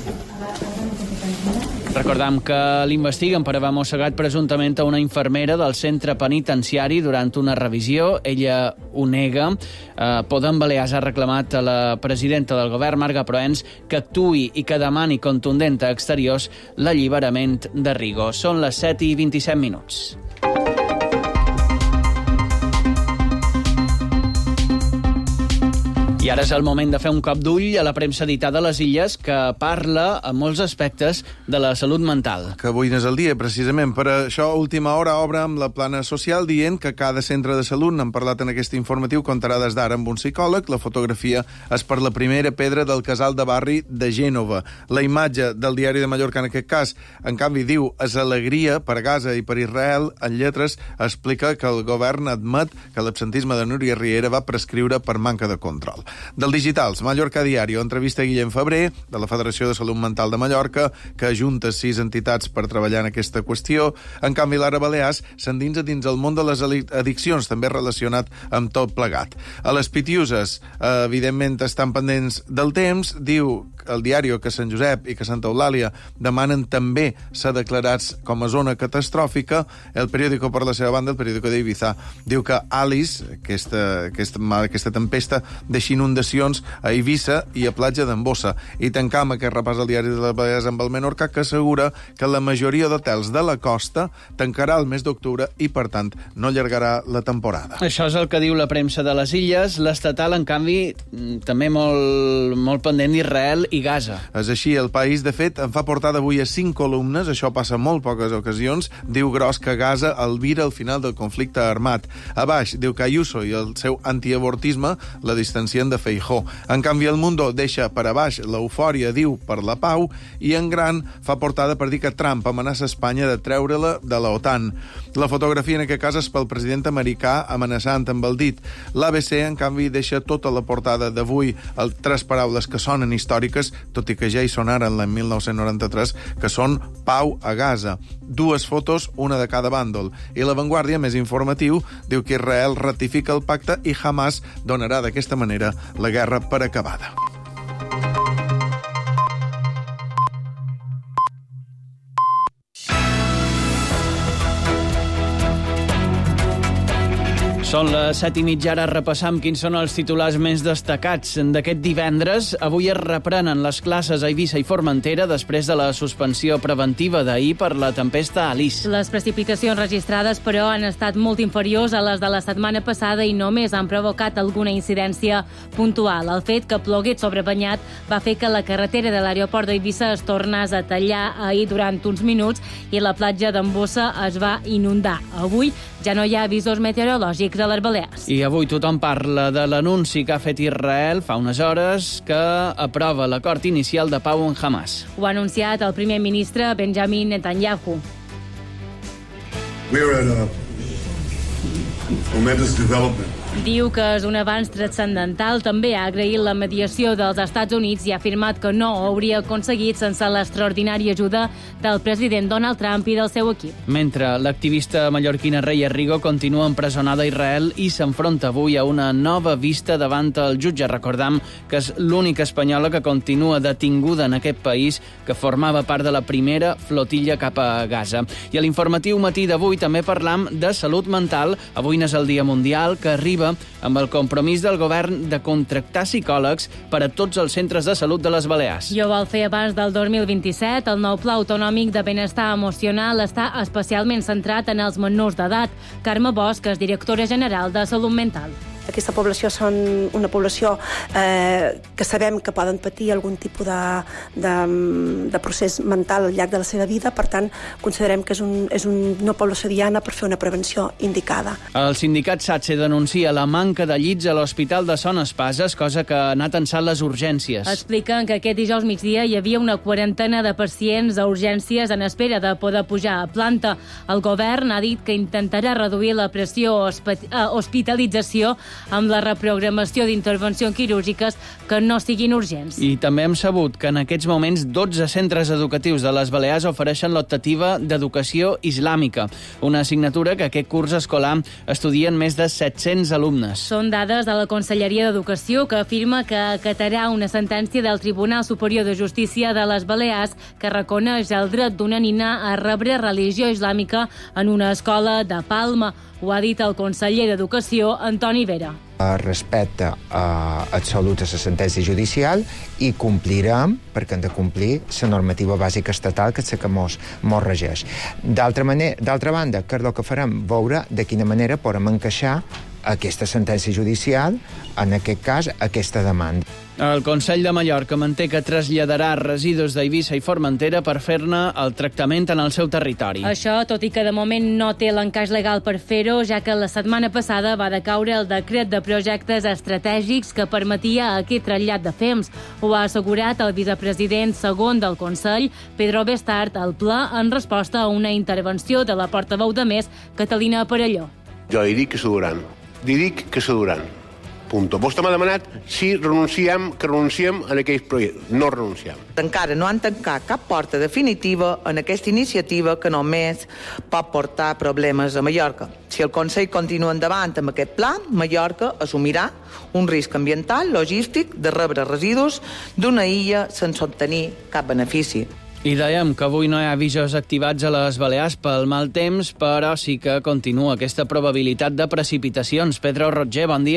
Recordam que l'investiguen per haver mossegat presumptament a una infermera del centre penitenciari durant una revisió. Ella ho nega. Eh, Podem Balears ha reclamat a la presidenta del govern, Marga Proens, que actuï i que demani contundent a exteriors l'alliberament de Rigo. Són les set i vint-i-set minuts. I ara és el moment de fer un cop d'ull a la premsa editada a les Illes, que parla a molts aspectes de la salut mental. Que avui n'és el dia, precisament. Per això, a última hora, obre amb la plana social dient que cada centre de salut, n'hem parlat en aquest informatiu, comptarà des d'ara amb un psicòleg. La fotografia és per la primera pedra del casal de barri de Gènova. La imatge del diari de Mallorca, en aquest cas, en canvi, diu és alegria per Gaza i per Israel. En lletres explica que el govern admet que l'absentisme de Núria Riera va prescriure per manca de control. Del Digitals, Mallorca Diario, entrevista a Guillem Febrer, de la Federació de Salut Mental de Mallorca, que ajunta sis entitats per treballar en aquesta qüestió. En canvi, l'Ara Balears s'endinsa dins el món de les addiccions, també relacionat amb tot plegat. A les Pitiuses, eh, evidentment, estan pendents del temps. Diu el diari que Sant Josep i que Santa Eulàlia demanen també ser declarats com a zona catastròfica. El periòdico, per la seva banda, el periòdico d'Ibiza, diu que Alice, aquesta, aquesta, aquesta tempesta, deixa inundacions a Eivissa i a platja d'Embossa. I tancam aquest repàs al diari de les Balears amb el Menorca, que assegura que la majoria d'hotels de la costa tancarà el mes d'octubre i, per tant, no allargarà la temporada. Això és el que diu la premsa de les illes. L'estatal, en canvi, també molt, molt pendent d'Israel i Gaza. És així, el País, de fet, en fa portada avui a cinc columnes, això passa en molt poques ocasions, diu gros que Gaza albira el final del conflicte armat. A baix, diu que Ayuso i el seu antiavortisme la distancien de Feijóo. En canvi, el Mundo deixa per a baix l'eufòria, diu, per la pau, i en gran fa portada per dir que Trump amenaça Espanya de treure-la de la OTAN. La fotografia, en aquest cas, és pel president americà amenaçant amb el dit. L'A B C, en canvi, deixa tota la portada d'avui el tres paraules que sonen històriques, tot i que ja hi sonaren l'any mil nou-cents noranta-tres, que són pau a Gaza. Dues fotos, una de cada bàndol. I La Vanguardia, més informatiu, diu que Israel ratifica el pacte i Hamas donarà d'aquesta manera la guerra per acabada. Són les set i mitja, ara repassam quins són els titulars més destacats d'aquest divendres. Avui es reprenen les classes a Eivissa i Formentera després de la suspensió preventiva d'ahir per la tempesta Alice. Les precipitacions registrades, però, han estat molt inferiors a les de la setmana passada i només han provocat alguna incidència puntual. El fet que plogués sobrebanyat va fer que la carretera de l'aeroport d'Eivissa es tornés a tallar ahir durant uns minuts i la platja d'Embossa es va inundar. Avui ja no hi ha avisos meteorològics a les Balears. I avui tothom parla de l'anunci que ha fet Israel fa unes hores que aprova l'acord inicial de pau amb Hamas. Ho ha anunciat el primer ministre Benjamin Netanyahu. We're at a momentous development. Diu que és un avanç transcendental. També ha agraït la mediació dels Estats Units i ha afirmat que no ho hauria aconseguit sense l'extraordinària ajuda del president Donald Trump i del seu equip. Mentre l'activista mallorquina Reia Rigo continua empresonada a Israel i s'enfronta avui a una nova vista davant el jutge. Recordam que és l'única espanyola que continua detinguda en aquest país, que formava part de la primera flotilla cap a Gaza. I a l'informatiu matí d'avui també parlam de salut mental. Avui n'és el Dia Mundial, que arriba amb el compromís del govern de contractar psicòlegs per a tots els centres de salut de les Balears. I ho vol fer abans del dos mil vint-i-set. El nou Pla Autonòmic de Benestar Emocional està especialment centrat en els menors d'edat. Carme Bosch és directora general de Salut Mental. Aquesta població són una població eh, que sabem que poden patir algun tipus de, de, de procés mental al llarg de la seva vida, per tant, considerem que és, un, és un, una població diana per fer una prevenció indicada. El sindicat SATSE denuncia la manca de llits a l'Hospital de Son Espases, cosa que ha anat tensant les urgències. Expliquen que aquest dijous migdia hi havia una quarantena de pacients a urgències en espera de poder pujar a planta. El govern ha dit que intentarà reduir la pressió hospitalització amb la reprogramació d'intervencions quirúrgiques que no siguin urgents. I també hem sabut que en aquests moments dotze centres educatius de les Balears ofereixen l'optativa d'educació islàmica, una assignatura que aquest curs escolar estudien més de set-cents alumnes. Són dades de la Conselleria d'Educació, que afirma que acatarà una sentència del Tribunal Superior de Justícia de les Balears que reconeix el dret d'una nina a rebre religió islàmica en una escola de Palma. Ho ha dit el conseller d'Educació, Antoni Vera. Respecte a absolut a la sentència judicial i complirem, perquè hem de complir, la normativa bàsica estatal, que és la que mos, mos regeix. D'altra manera, d'altra banda, que és el que farem, veure de quina manera podem encaixar aquesta sentència judicial, en aquest cas, aquesta demanda. El Consell de Mallorca manté que traslladarà residus d'Eivissa i Formentera per fer-ne el tractament en el seu territori. Això, tot i que de moment no té l'encaix legal per fer-ho, ja que la setmana passada va decaure el decret de projectes estratègics que permetia aquest trasllat de fems. Ho ha assegurat el vicepresident segon del Consell, Pedro Bestart, al ple, en resposta a una intervenció de la portaveu de Més, Catalina Parelló. Jo li dic que s'aduran. Li dic que s'aduran. Punto. Vostè m'ha demanat si renunciem, que renunciem en aquells projectes. No renunciem. Encara no han tancat cap porta definitiva en aquesta iniciativa que només pot portar problemes a Mallorca. Si el Consell continua endavant amb aquest pla, Mallorca assumirà un risc ambiental, logístic, de rebre residus d'una illa sense obtenir cap benefici. I dèiem que avui no hi ha avisos activats a les Balears pel mal temps, però sí que continua aquesta probabilitat de precipitacions. Pedro Roger, bon dia.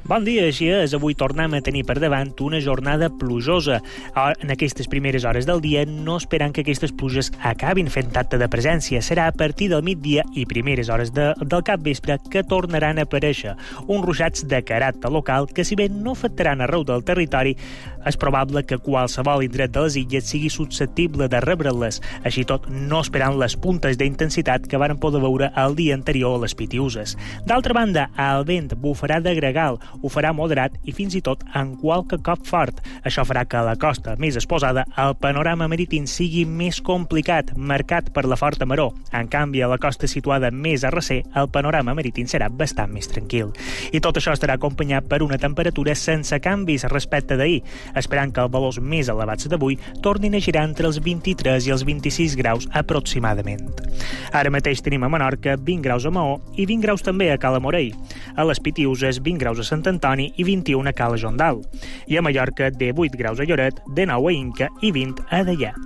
Bon dia, així és. Avui tornem a tenir per davant una jornada plujosa. En aquestes primeres hores del dia no esperant que aquestes pluges acabin fent acte de presència. Serà a partir del migdia i primeres hores de, del capvespre que tornaran a aparèixer uns ruixats de caràcter local que, si bé no afectaran arreu del territori, és probable que qualsevol indret de les illes sigui susceptible de rebre-les. Així tot, no esperant les puntes d'intensitat que varen poder veure el dia anterior a les Pitiuses. D'altra banda, el vent bufarà de gregal, ho farà moderat i fins i tot en qualque cop fort. Això farà que a la costa més exposada el panorama marítim sigui més complicat, marcat per la forta maró. En canvi, a la costa situada més a recer, el panorama marítim serà bastant més tranquil. I tot això estarà acompanyat per una temperatura sense canvis respecte d'ahir, esperant que els valors més elevats d'avui tornin a girar entre els vint-i-tres i els vint-i-sis graus aproximadament. Ara mateix tenim a Menorca vint graus a Maó i vint graus també a Cala Morell. A les Pitiuses, vint graus a Sant Antoni i vint-i-un a Cala Jondal. I a Mallorca, divuit graus a Lloret, dinou a Inca i vint a Deià.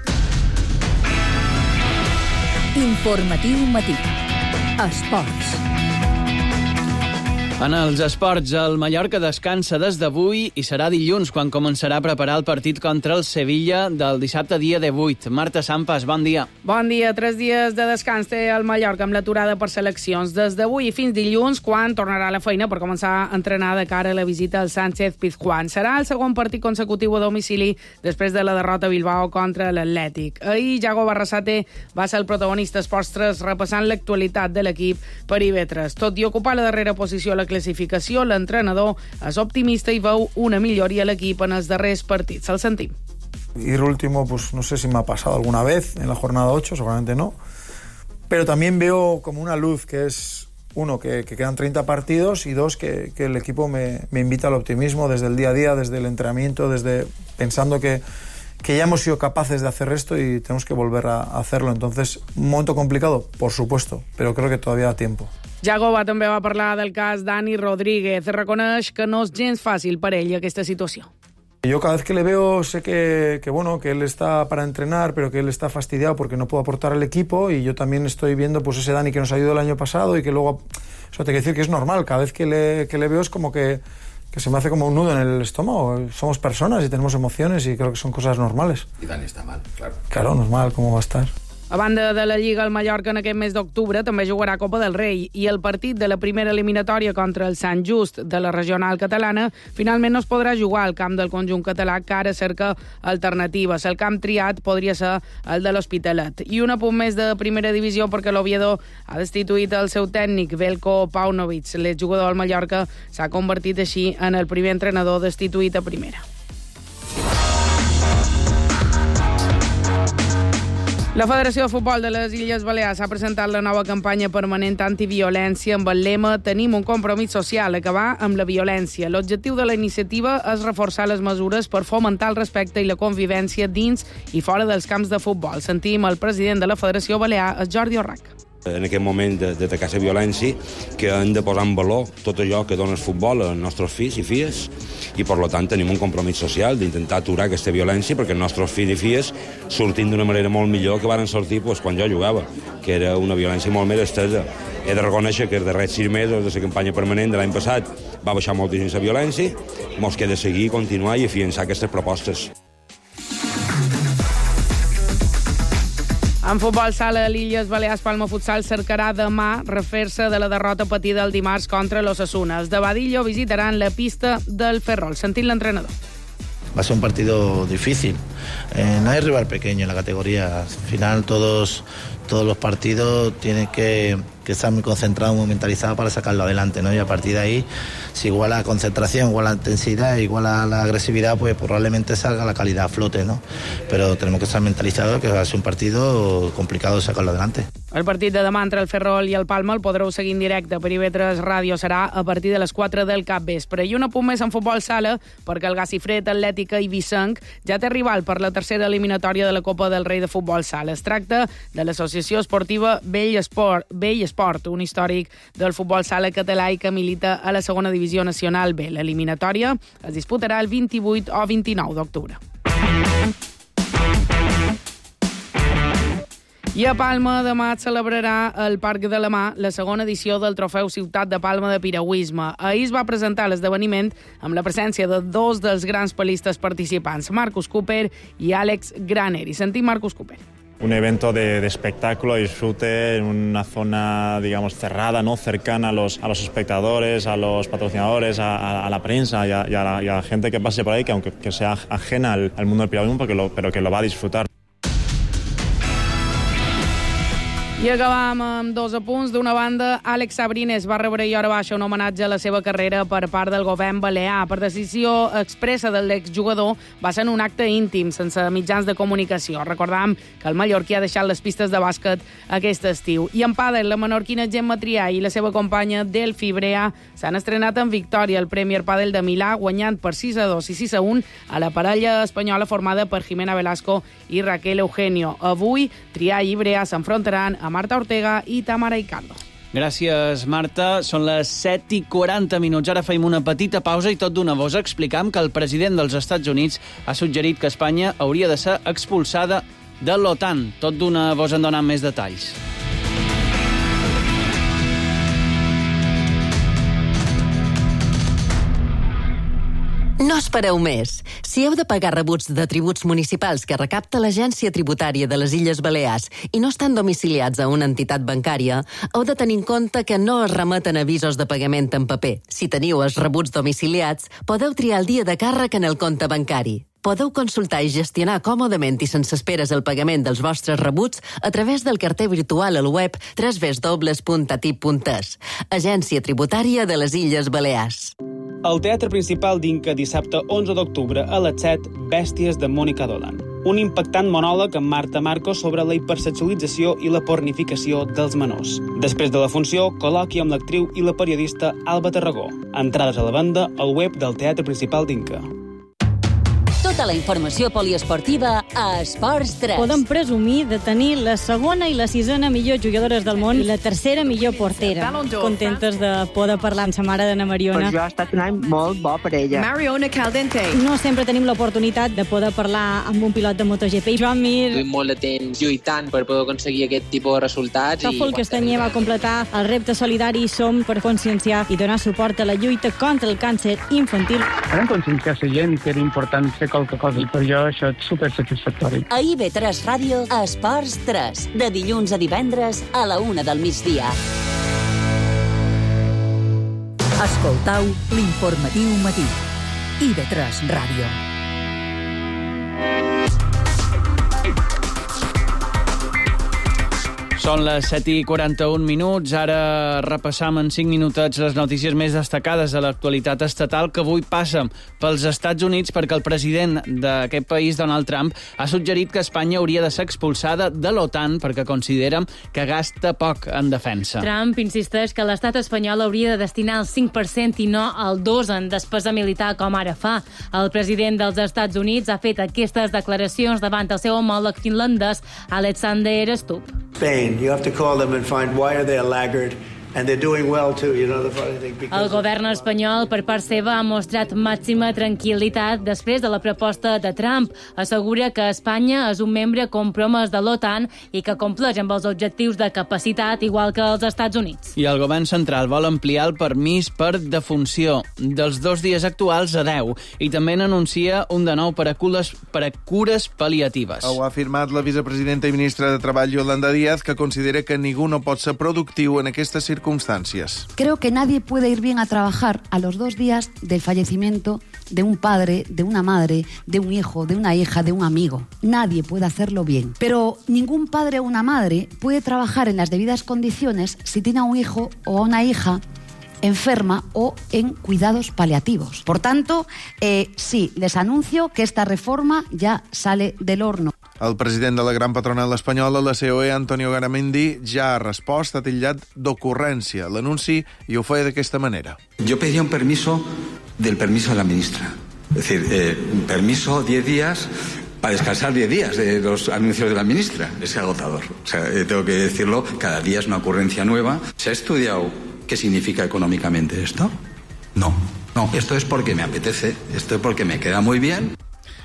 Informatiu matí. Esports. En els esports, el Mallorca descansa des d'avui i serà dilluns quan començarà a preparar el partit contra el Sevilla del dissabte dia divuit. Marta Sampas, bon dia. Bon dia. Tres dies de descans té el Mallorca amb l'aturada per seleccions. Des d'avui fins dilluns, quan tornarà a la feina per començar a entrenar de cara a la visita al Sánchez Pizjuán. Serà el segon partit consecutiu a domicili després de la derrota a Bilbao contra l'Atlètic. Ahir, Yago Barrasate va ser el protagonista Esports tres repassant l'actualitat de l'equip per I V tres. Tot i ocupar la darrera posició a la clasificació, l'entrenador és optimista y veu una milloria a l'equip en els darrers partits. El sentim. Ir último, pues no sé si me ha pasado alguna vez en la jornada ocho, seguramente no, pero también veo como una luz que es, uno, que, que quedan treinta partidos y dos, que, que el equipo me, me invita al optimismo desde el día a día, desde el entrenamiento, desde pensando que que ya hemos sido capaces de hacer esto y tenemos que volver a hacerlo. Entonces, un momento complicado, por supuesto, pero creo que todavía da tiempo. Yago va, també va parlar del cas Dani Rodríguez. Reconeix que no és gens fàcil per ell aquesta situació. Yo cada vez que le veo sé que, que, bueno, que él está para entrenar, pero que él está fastidiado porque no puede aportar al equipo, y yo también estoy viendo pues ese Dani que nos ayudó el año pasado y que luego... O sea, te quiero decir que es normal, cada vez que le, que le veo es como que... que se me hace como un nudo en el estómago. Somos personas y tenemos emociones y creo que son cosas normales. Y Dani está mal, claro. Claro, normal, ¿cómo va a estar? A banda de la Lliga, el Mallorca en aquest mes d'octubre també jugarà Copa del Rei, i el partit de la primera eliminatòria contra el Sant Just de la regional catalana finalment no es podrà jugar al camp del conjunt català, que ara cerca alternatives. El camp triat podria ser el de l'Hospitalet. I un apunt més de primera divisió, perquè l'Oviedo ha destituït el seu tècnic, Veljko Paunovic. L'exjugador del Mallorca s'ha convertit així en el primer entrenador destituït a primera. La Federació de Futbol de les Illes Balears ha presentat la nova campanya permanent antiviolència amb el lema «Tenim un compromís social, acabar amb la violència». L'objectiu de la iniciativa és reforçar les mesures per fomentar el respecte i la convivència dins i fora dels camps de futbol. Sentim el president de la Federació Balear, Jordi Orrac. En aquest moment d'atacar la violència, que hem de posar en valor tot allò que dona el futbol als nostres fills i filles, i per tant tenim un compromís social d'intentar aturar aquesta violència perquè els nostres fills i filles sortin d'una manera molt millor que varen sortir pues, quan jo jugava, que era una violència molt més estesa. He de reconèixer que els darrers sis mesos de la campanya permanent de l'any passat va baixar moltíssim la violència, ens queda seguir, continuar i afiançar aquestes propostes. En futbol sala, l'Illes Balears Palma Futsal cercarà demà refer-se de la derrota patida el dimarts contra l'Osasuna. Els de Badillo visitaran la pista del Ferrol. Sentim l'entrenador. Va a ser un partido difícil. Eh, no hay rival pequeño en la categoría. Al final todos, todos los partidos tienen que, que estar muy concentrados, muy mentalizados para sacarlo adelante, ¿no? Y a partir de ahí, si igual la concentración, igual la intensidad, igual la, la agresividad, pues probablemente salga la calidad a flote, ¿no? Pero tenemos que estar mentalizados que va a ser un partido complicado sacarlo adelante. El partit de demà entre el Ferrol i el Palma el podreu seguir en directe per I V tres Ràdio. Serà a partir de les quatre del capvespre. I un apunt més en futbol sala, perquè el Gacifret, Atlètica i Vicenc ja té rival per la tercera eliminatòria de la Copa del Rei de futbol sala. Es tracta de l'associació esportiva Vell Esport, Vell Esport, un històric del futbol sala català i que milita a la segona divisió nacional B. L'eliminatòria es disputarà el vint-i-vuit o vint-i-nou d'octubre. I a Palma demà es celebrarà al Parc de la Mà la segona edició del Trofeu Ciutat de Palma de Piragüisme. Ahir es va presentar l'esdeveniment amb la presència de dos dels grans palistes participants, Marcus Cooper i Àlex Graner. I sentim Marcus Cooper. Un evento de, de espectáculo, disfrute en una zona, digamos, cerrada, ¿no? Cercana a los, a los espectadores, a los patrocinadores, a, a, a la prensa y a, y, a la, y a la gente que pase por ahí, que aunque que sea ajena al, al mundo del piragüismo, porque lo, pero que lo va a disfrutar. I acabam amb dos apunts. D'una banda, Àlex Sabrines va rebre i hora baixa un homenatge a la seva carrera per part del govern balear. Per decisió expressa de l'exjugador, va ser en un acte íntim, sense mitjans de comunicació. Recordam que el mallorquí ha deixat les pistes de bàsquet aquest estiu. I en pàdel, la menorquina Gemma Trià i la seva companya Delphi Brea s'han estrenat en victòria al Premier Padel de Milà, guanyant per sis a dos i sis a un a la parella espanyola formada per Jimena Velasco i Raquel Eugenio. Avui, Trià i Brea s'enfrontaran a Marta Ortega i Tamara Icardo. Gràcies, Marta. Són les set i quaranta minuts. Ara feim una petita pausa i tot d'una vosa explicam que el president dels Estats Units ha suggerit que Espanya hauria de ser expulsada de l'OTAN. Tot d'una vosa en donar més detalls. No espereu més. Si heu de pagar rebuts de tributs municipals que recapta l'Agència Tributària de les Illes Balears i no estan domiciliats a una entitat bancària, heu de tenir en compte que no es remeten avisos de pagament en paper. Si teniu els rebuts domiciliats, podeu triar el dia de càrrec en el compte bancari. Podeu consultar i gestionar còmodament i sense esperes el pagament dels vostres rebuts a través del carter virtual al web w w w punt a t i p punt e s. Agència Tributària de les Illes Balears. Al Teatre Principal d'Inca, dissabte onze d'octubre a les set, Bèsties de Mònica Dolan. Un impactant monòleg amb Marta Marcos sobre la hipersexualització i la pornificació dels menors. Després de la funció, col·loqui amb l'actriu i la periodista Alba Tarragó. Entrades a la venda al web del Teatre Principal d'Inca. Tota la informació poliesportiva a Esports tres. Podem presumir de tenir la segona i la sisena millor jugadores del món i la tercera millor portera. Contentes de poder parlar amb sa mare d'Anna Mariona. Per jo ha estat un any molt bo per ella. Mariona Caldente. No sempre tenim l'oportunitat de poder parlar amb un pilot de MotoGP. Joan Mir. Duim molt de temps lluitant per poder aconseguir aquest tipus de resultats. Tòfol Castanyer va completar el repte solidari Som per conscienciar i donar suport a la lluita contra el càncer infantil. Vam conscienciar la gent que era important fer qualque cosa i per jo això és supersatisfactori. A I B tres Ràdio, Esports tres, de dilluns a divendres a la una del migdia. Escoltau l'informatiu matí. I B tres Ràdio. Són les set i quaranta-un minuts. Ara repassam en cinc minutets les notícies més destacades de l'actualitat estatal que avui passen pels Estats Units perquè el president d'aquest país, Donald Trump, ha suggerit que Espanya hauria de ser expulsada de l'OTAN perquè considera que gasta poc en defensa. Trump insisteix que l'estat espanyol hauria de destinar el cinc per cent i no el dos en despesa militar com ara fa. El president dels Estats Units ha fet aquestes declaracions davant el seu homòleg finlandès, Alexander Stubb. Spain, you have to call them and find why are they a laggard. And they're doing well too, you know the funny thing. Because el govern espanyol, per part seva, ha mostrat màxima tranquil·litat després de la proposta de Trump. Assegura que Espanya és un membre compromès de l'OTAN i que compleix amb els objectius de capacitat igual que els Estats Units. I el govern central vol ampliar el permís per defunció dels dos dies actuals a deu i també n'anuncia un de nou per a cures, per a cures pal·liatives. Ho ha afirmat la vicepresidenta i ministra de Treball, Yolanda Díaz, que considera que ningú no pot ser productiu en aquestes circumstàncies. Creo que nadie puede ir bien a trabajar a los dos días del fallecimiento de un padre, de una madre, de un hijo, de una hija, de un amigo. Nadie puede hacerlo bien. Pero ningún padre o una madre puede trabajar en las debidas condiciones si tiene a un hijo o a una hija enferma o en cuidados paliativos. Por tanto, eh, sí, les anuncio que esta reforma ya sale del horno. El president de la gran patronal espanyola, la C O E, Antonio Garamendi, ja ha respost, ha titllat d'ocurrència l'anunci i ho feia d'aquesta manera. Yo pedía un permiso del permiso de la ministra. Es decir, eh, un permiso diez días para descansar diez días de los anuncios de la ministra. Es agotador. O sea, eh, tengo que decirlo, cada día es una ocurrencia nueva. ¿Se ha estudiado qué significa económicamente esto? No. No, esto es porque me apetece, esto es porque me queda muy bien.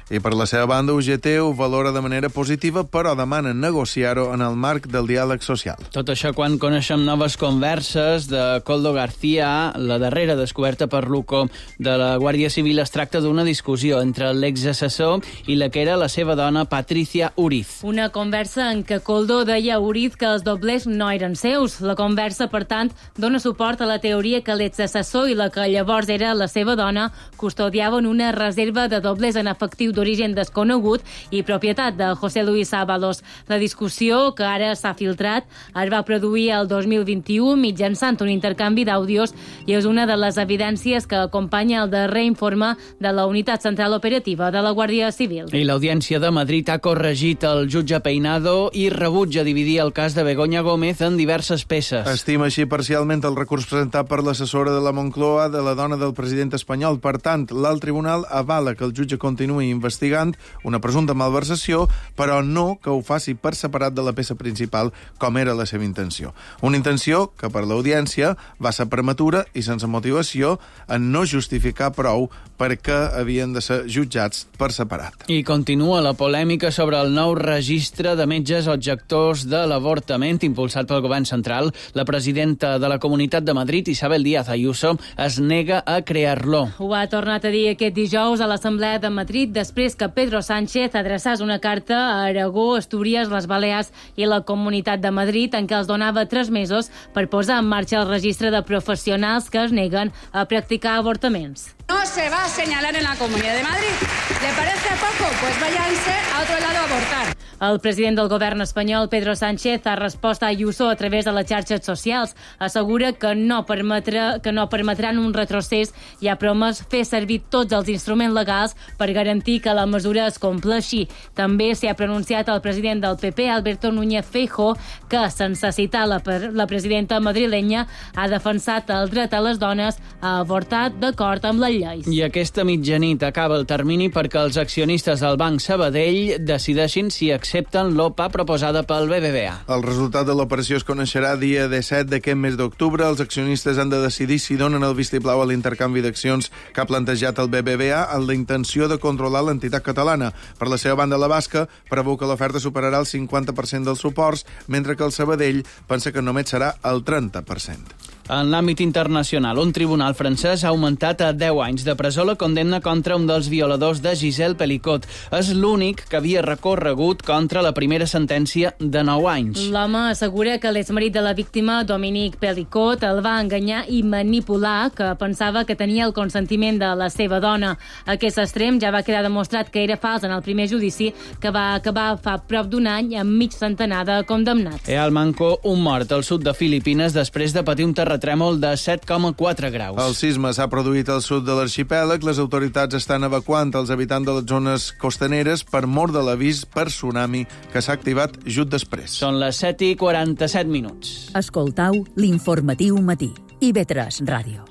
I per la seva banda, U G T ho valora de manera positiva, però demana negociar-ho en el marc del diàleg social. Tot això quan coneixem noves converses de Koldo García. La darrera descoberta per l'U C O de la Guàrdia Civil es tracta d'una discussió entre l'exassessor i la que era la seva dona, Patricia Uriz. Una conversa en què Koldo deia a Uriz que els doblers no eren seus. La conversa, per tant, dona suport a la teoria que l'exassessor i la que llavors era la seva dona custodiaven una reserva de doblers en efectiu d'origen desconegut i propietat de José Luis Ábalos. La discussió, que ara s'ha filtrat, es va produir el dos mil vint-i-u mitjançant un intercanvi d'àudios i és una de les evidències que acompanya el darrer informe de la Unitat Central Operativa de la Guàrdia Civil. I l'Audiència de Madrid ha corregit el jutge Peinado i rebutja dividir el cas de Begoña Gómez en diverses peces. Estima així parcialment el recurs presentat per l'assessora de la Moncloa de la dona del president espanyol. Per tant, l'alt tribunal avala que el jutge continuï investigant una presumpta malversació, però no que ho faci per separat de la peça principal, com era la seva intenció. Una intenció que per l'Audiència va ser prematura i sense motivació en no justificar prou perquè havien de ser jutjats per separat. I continua la polèmica sobre el nou registre de metges objectors de l'avortament impulsat pel govern central. La presidenta de la Comunitat de Madrid, Isabel Díaz Ayuso, es nega a crear-lo. Ho ha tornat a dir aquest dijous a l'Assemblea de Madrid després que Pedro Sánchez adreçés una carta a Aragó, Astúries, les Balears i la Comunitat de Madrid en què els donava tres mesos per posar en marxa el registre de professionals que es neguen a practicar avortaments. No se va a señalar en la Comunidad de Madrid. ¿Le parece poco? Pues váyanse a otro lado a abortar. El president del govern espanyol, Pedro Sánchez, ha respost a Ayuso a través de les xarxes socials. Assegura que no, permetrà, que no permetran un retrocés i ha promès fer servir tots els instruments legals per garantir que la mesura es compleixi. També s'hi ha pronunciat el president del P P, Alberto Núñez Feijóo, que, sense citar la, la presidenta madrilenya, ha defensat el dret a les dones a avortar d'acord amb la llei. I aquesta mitjanit acaba el termini perquè els accionistes del Banc Sabadell decideixin si accepten l'O P A proposada pel B B V A. El resultat de l'operació es coneixerà dia disset d'aquest mes d'octubre. Els accionistes han de decidir si donen el vistiplau a l'intercanvi d'accions que ha plantejat el B B V A amb la intenció de controlar l'entitat catalana. Per la seva banda, la basca preveu que l'oferta superarà el cinquanta per cent dels suports, mentre que el Sabadell pensa que només serà el trenta per cent. En l'àmbit internacional, un tribunal francès ha augmentat a deu anys de presó la condemna contra un dels violadors de Gisèle Pelicot. És l'únic que havia recorregut contra la primera sentència de nou anys. L'home assegura que l'exmarit de la víctima, Dominique Pelicot, el va enganyar i manipular, que pensava que tenia el consentiment de la seva dona. Aquest extrem ja va quedar demostrat que era fals en el primer judici, que va acabar fa prop d'un any amb mig centenar de condemnats. E al Manco, un mort al sud de Filipines després de patir un terratrèmol de set coma quatre graus. El sisme s'ha produït al sud de l'arxipèlag. Les autoritats estan evacuant els habitants de les zones costaneres per mor de l'avís per tsunami que s'ha activat just després. Són les set i quaranta-set minuts. Escoltau l'informatiu matí. I ve tres Ràdio.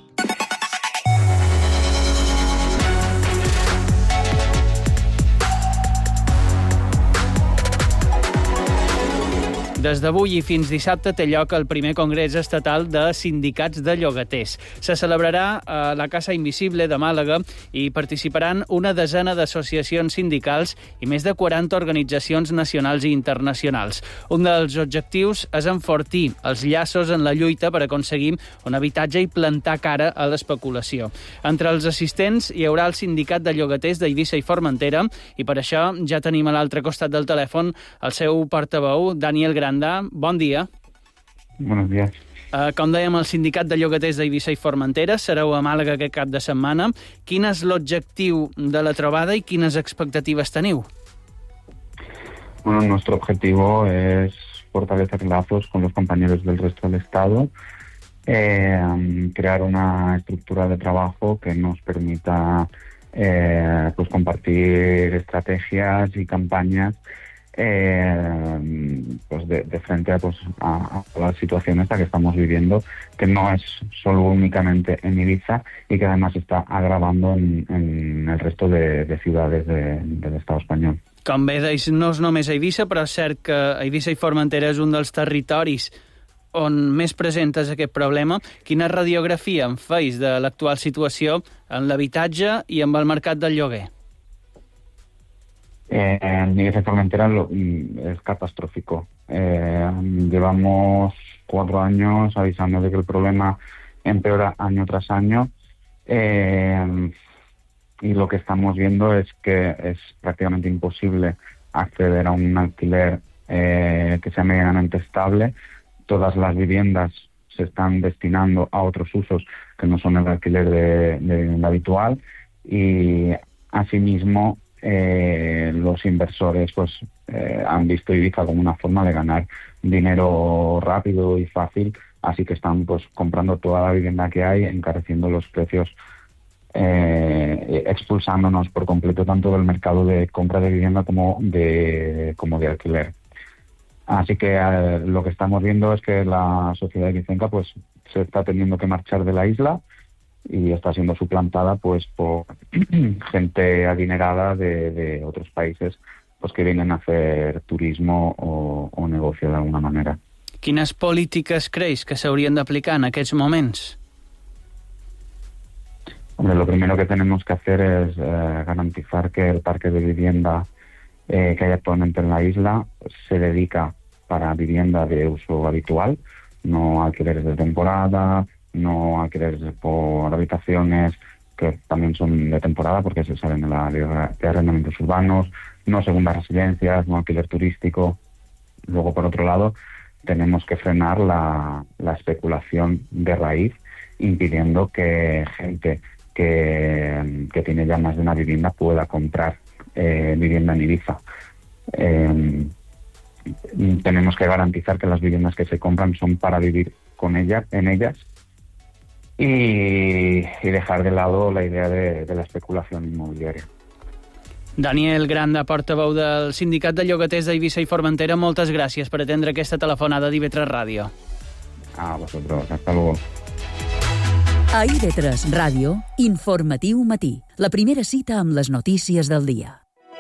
Des d'avui i fins dissabte té lloc el primer Congrés Estatal de Sindicats de Llogaters. Se celebrarà a la Casa Invisible de Màlaga i participaran una desena d'associacions sindicals i més de quaranta organitzacions nacionals i internacionals. Un dels objectius és enfortir els llaços en la lluita per aconseguir un habitatge i plantar cara a l'especulació. Entre els assistents hi haurà el Sindicat de Llogaters d'Eivissa i Formentera i per això ja tenim a l'altre costat del telèfon el seu portaveu, Daniel Granda. Bon dia. Buenos días. Uh, com dèiem, el Sindicat de Llogaters d'Eivissa i Formentera sereu a Màlaga aquest cap de setmana. Quin és l'objectiu de la trobada i quines expectatives teniu? Bueno, nuestro objetivo es fortalecer lazos con los compañeros del resto del Estado, eh, crear una estructura de trabajo que nos permita eh, pues compartir estrategias y campañas Eh, pues de, de frente a, pues, a, a la situación esta que estamos viviendo, que no es solo únicamente en Ibiza y que además está agravando en, en el resto de, de ciudades de, del Estado espanyol. Com bé deis, no és només a Eivissa, però és cert que Eivissa i Formentera és un dels territoris on més present és aquest problema. Quina radiografia en feis de l'actual situació en l'habitatge i amb el mercat del lloguer? Eh, en I B C Formentera lo, es catastrófico. Eh, llevamos cuatro años avisando de que el problema empeora año tras año. Eh, y lo que estamos viendo es que es prácticamente imposible acceder a un alquiler eh, que sea medianamente estable. Todas las viviendas se están destinando a otros usos que no son el alquiler de, de vivienda habitual, y asimismo eh, los inversores pues eh, han visto Ibiza como una forma de ganar dinero rápido y fácil, así que están pues comprando toda la vivienda que hay, encareciendo los precios, eh, expulsándonos por completo tanto del mercado de compra de vivienda como de como de alquiler. Así que eh, lo que estamos viendo es que la sociedad ibicenca pues se está teniendo que marchar de la isla y está siendo suplantada pues por gente adinerada de, de otros países pues que vienen a hacer turismo o, o negocio de alguna manera. Quines polítiques creus que s'haurien d'aplicar en aquests moments? Hombre, lo primero que tenemos que hacer es eh, garantizar que el parque de vivienda eh, que hay actualmente en la isla se dedica para vivienda de uso habitual, no alquileres de temporada, no alquileres por habitaciones que también son de temporada porque se salen de la ley de arrendamientos urbanos, no segundas residencias, no alquiler turístico. Luego, por otro lado, tenemos que frenar la, la especulación de raíz, impidiendo que gente que, que tiene ya más de una vivienda pueda comprar eh, vivienda en Ibiza. Eh, tenemos que garantizar que las viviendas que se compran son para vivir con ellas, en ellas, y, y dejar de lado la idea de, de la especulación inmobiliaria. Daniel Granda, portaveu del Sindicat de Llogaters d'Eivissa i Formentera, moltes gràcies per atendre aquesta telefonada d'I V tres Ràdio. A vosotros, hasta luego. A I V tres Ràdio, informatiu matí. La primera cita amb les notícies del dia.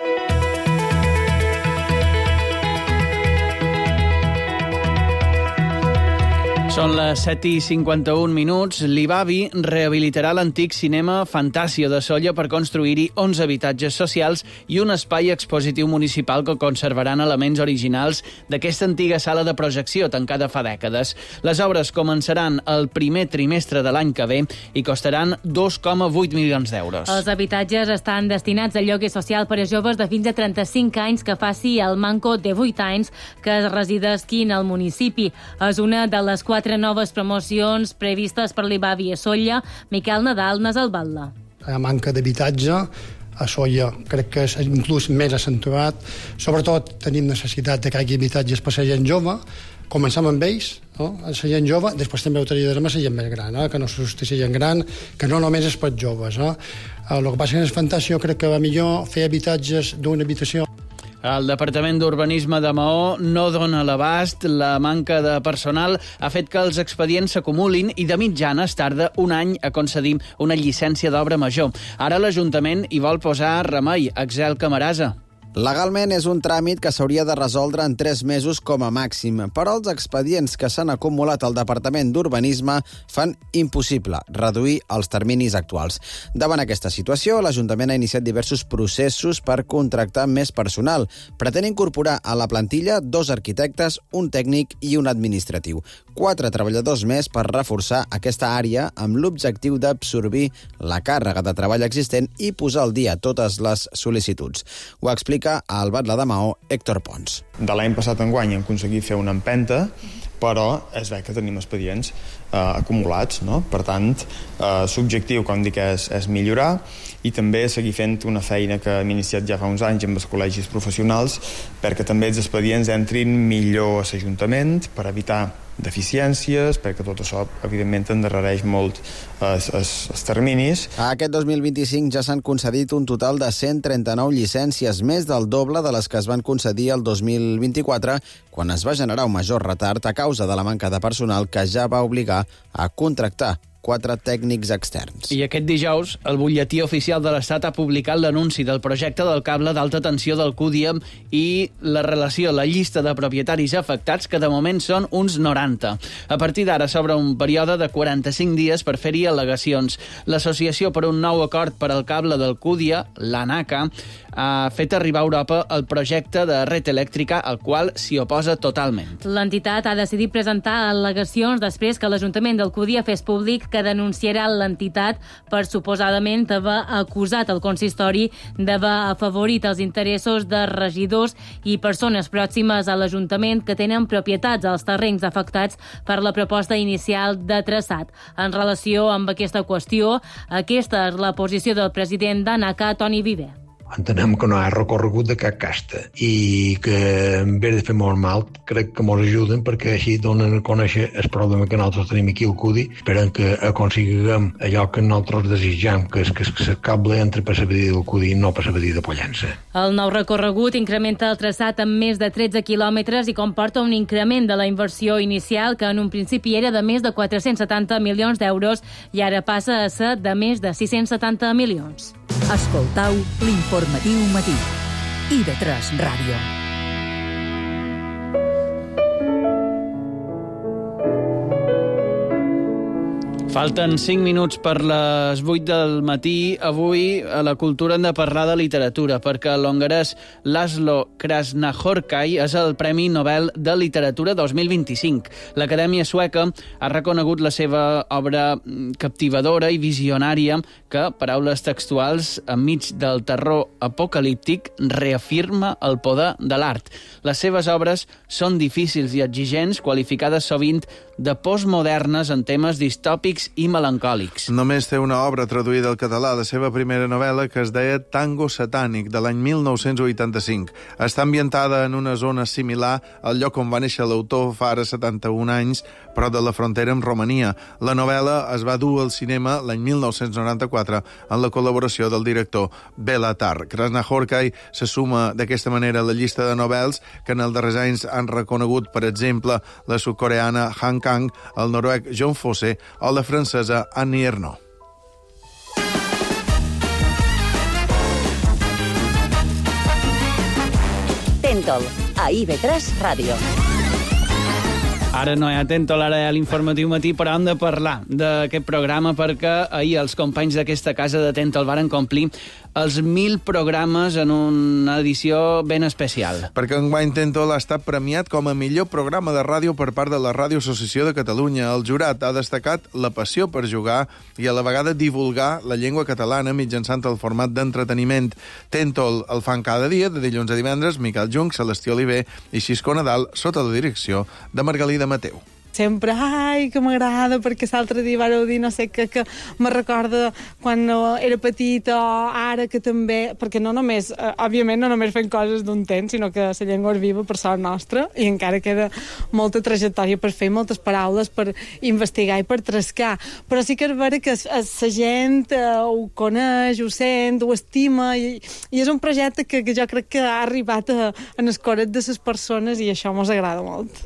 Són les set i cinquanta-un minuts. L'Ibavi rehabilitarà l'antic cinema Fantasio de Sóller per construir-hi onze habitatges socials i un espai expositiu municipal que conservaran elements originals d'aquesta antiga sala de projecció tancada fa dècades. Les obres començaran el primer trimestre de l'any que ve i costaran dos coma vuit milions d'euros. Els habitatges estan destinats al lloguer social per a joves de fins a trenta-cinc anys que faci el manco de vuit anys que es residisquin al municipi. És una de les quatre noves promocions previstes per l'Ibavi a Sóller. Miquel Nadal n'és el batlle. La manca d'habitatge a Sóller crec que és inclús més accentuat. Sobretot tenim necessitat de que hi hagi habitatges per la gent jove. Comencem amb ells, no? La gent jove, després també ho tindrem a la gent més gran, eh? Que no s'assusti la gent gran, que no només és per joves. Eh? El que passa que és fantàstic, jo crec que va millor fer habitatges d'una habitació. El Departament d'Urbanisme de Maó no dona l'abast. La manca de personal ha fet que els expedients s'acumulin i de mitjana es tarda un any a concedir una llicència d'obra major. Ara l'Ajuntament hi vol posar remei. Axel Camarasa. Legalment és un tràmit que s'hauria de resoldre en tres mesos com a màxim, però els expedients que s'han acumulat al Departament d'Urbanisme fan impossible reduir els terminis actuals. Davant aquesta situació, l'Ajuntament ha iniciat diversos processos per contractar més personal. Pretén incorporar a la plantilla dos arquitectes, un tècnic i un administratiu. Quatre treballadors més per reforçar aquesta àrea amb l'objectiu d'absorbir la càrrega de treball existent i posar al dia totes les sol·licituds. Ho explica al batlle de Maó, Héctor Pons. De l'any passat enguany hem aconseguit fer una empenta, però és bé que tenim expedients eh, acumulats, no? Per tant, eh, l'objectiu, com dic, és, és millorar i també seguir fent una feina que hem iniciat ja fa uns anys amb els col·legis professionals perquè també els expedients entrin millor a l'Ajuntament per evitar deficiències, perquè tot això, evidentment, endarrereix molt els, els, els terminis. Aquest dos mil vint-i-cinc ja s'han concedit un total de cent trenta-nou llicències, més del doble de les que es van concedir el dos mil vint-i-quatre, quan es va generar un major retard a causa de la manca de personal que ja va obligar a contractar quatre tècnics externs. I aquest dijous, el butlletí oficial de l'Estat ha publicat l'anunci del projecte del cable d'alta tensió del Q D I M i la relació, la llista de propietaris afectats, que de moment són uns noranta. A partir d'ara s'obre un període de quaranta-cinc dies per fer-hi al·legacions. L'Associació per un nou acord per al cable del Q D I A, l'ANACA, ha fet arribar a Europa el projecte de red elèctrica, al qual s'hi oposa totalment. L'entitat ha decidit presentar al·legacions després que l'Ajuntament del Q D I A fes públic que denunciarà l'entitat per suposadament haver acusat el consistori d'haver afavorit els interessos de regidors i persones pròximes a l'Ajuntament que tenen propietats als terrenys afectats per la proposta inicial de traçat. En relació amb aquesta qüestió, aquesta és la posició del president d'ANACA, Toni Viver. Entenem que no hi ha recorregut de cap casta i que en vez de fer molt mal crec que ens ajuden perquè així donen a conèixer el problema que nosaltres tenim aquí al Q D I, esperant que aconseguim allò que nosaltres desitjam, que és que el cable entre per la vedida del Q D I, no per la vedida de Pollença. El nou recorregut incrementa el traçat amb més de tretze quilòmetres i comporta un increment de la inversió inicial que en un principi era de més de quatre-cents setanta milions d'euros i ara passa a ser de més de sis-cents setanta milions. Escoltau l'informatiu matí. I de tres Ràdio. Falten cinc minuts per les vuit del matí. Avui a la cultura hem de parlar de literatura, perquè l'hongarès Laszlo Krasznahorkai és el Premi Nobel de Literatura dos mil vint-i-cinc. L'Acadèmia Sueca ha reconegut la seva obra captivadora i visionària que, paraules textuals, enmig del terror apocalíptic, reafirma el poder de l'art. Les seves obres són difícils i exigents, qualificades sovint de postmodernes en temes distòpics i melancòlics. Només té una obra traduïda al català, la seva primera novel·la, que es deia Tango satànic, de l'any mil nou-cents vuitanta-cinc. Està ambientada en una zona similar al lloc on va néixer l'autor fa ara setanta-un anys, prop de la frontera amb Romania. La novel·la es va dur al cinema l'any mil nou-cents noranta-quatre en la col·laboració del director Bela Tarr. Krasznahorkai se suma d'aquesta manera a la llista de novels que en els darrers anys han reconegut, per exemple, la sudcoreana Han Kang, el noruec Jon Fosse o la francesa Annie Ernaux. Tentol, a I V tres Ràdio. Ara no hi ha Tentol, ara hi ha l'informatiu matí, però hem de parlar d'aquest programa perquè ahir els companys d'aquesta casa de Tentol varen complir els mil programes en una edició ben especial. Perquè enguany Tentol ha estat premiat com a millor programa de ràdio per part de la Ràdio Associació de Catalunya. El jurat ha destacat la passió per jugar i a la vegada divulgar la llengua catalana mitjançant el format d'entreteniment. Tentol el fan cada dia, de dilluns a divendres, Miquel Jung, Celestí Oliver i Xisco Nadal, sota la direcció de Margalida Mateu. Sempre, ai, que m'agrada, perquè l'altre dia vareu dir, no sé, que, que me recorda quan era petita o ara que també, perquè no només, eh, òbviament no només fem coses d'un temps, sinó que la llengua és viva per sort nostra i encara queda molta trajectòria per fer, moltes paraules per investigar i per trascar, però sí que és vera que la gent eh, ho coneix, ho sent, ho estima i, i és un projecte que, que jo crec que ha arribat a, a les cores de les persones i això mos agrada molt.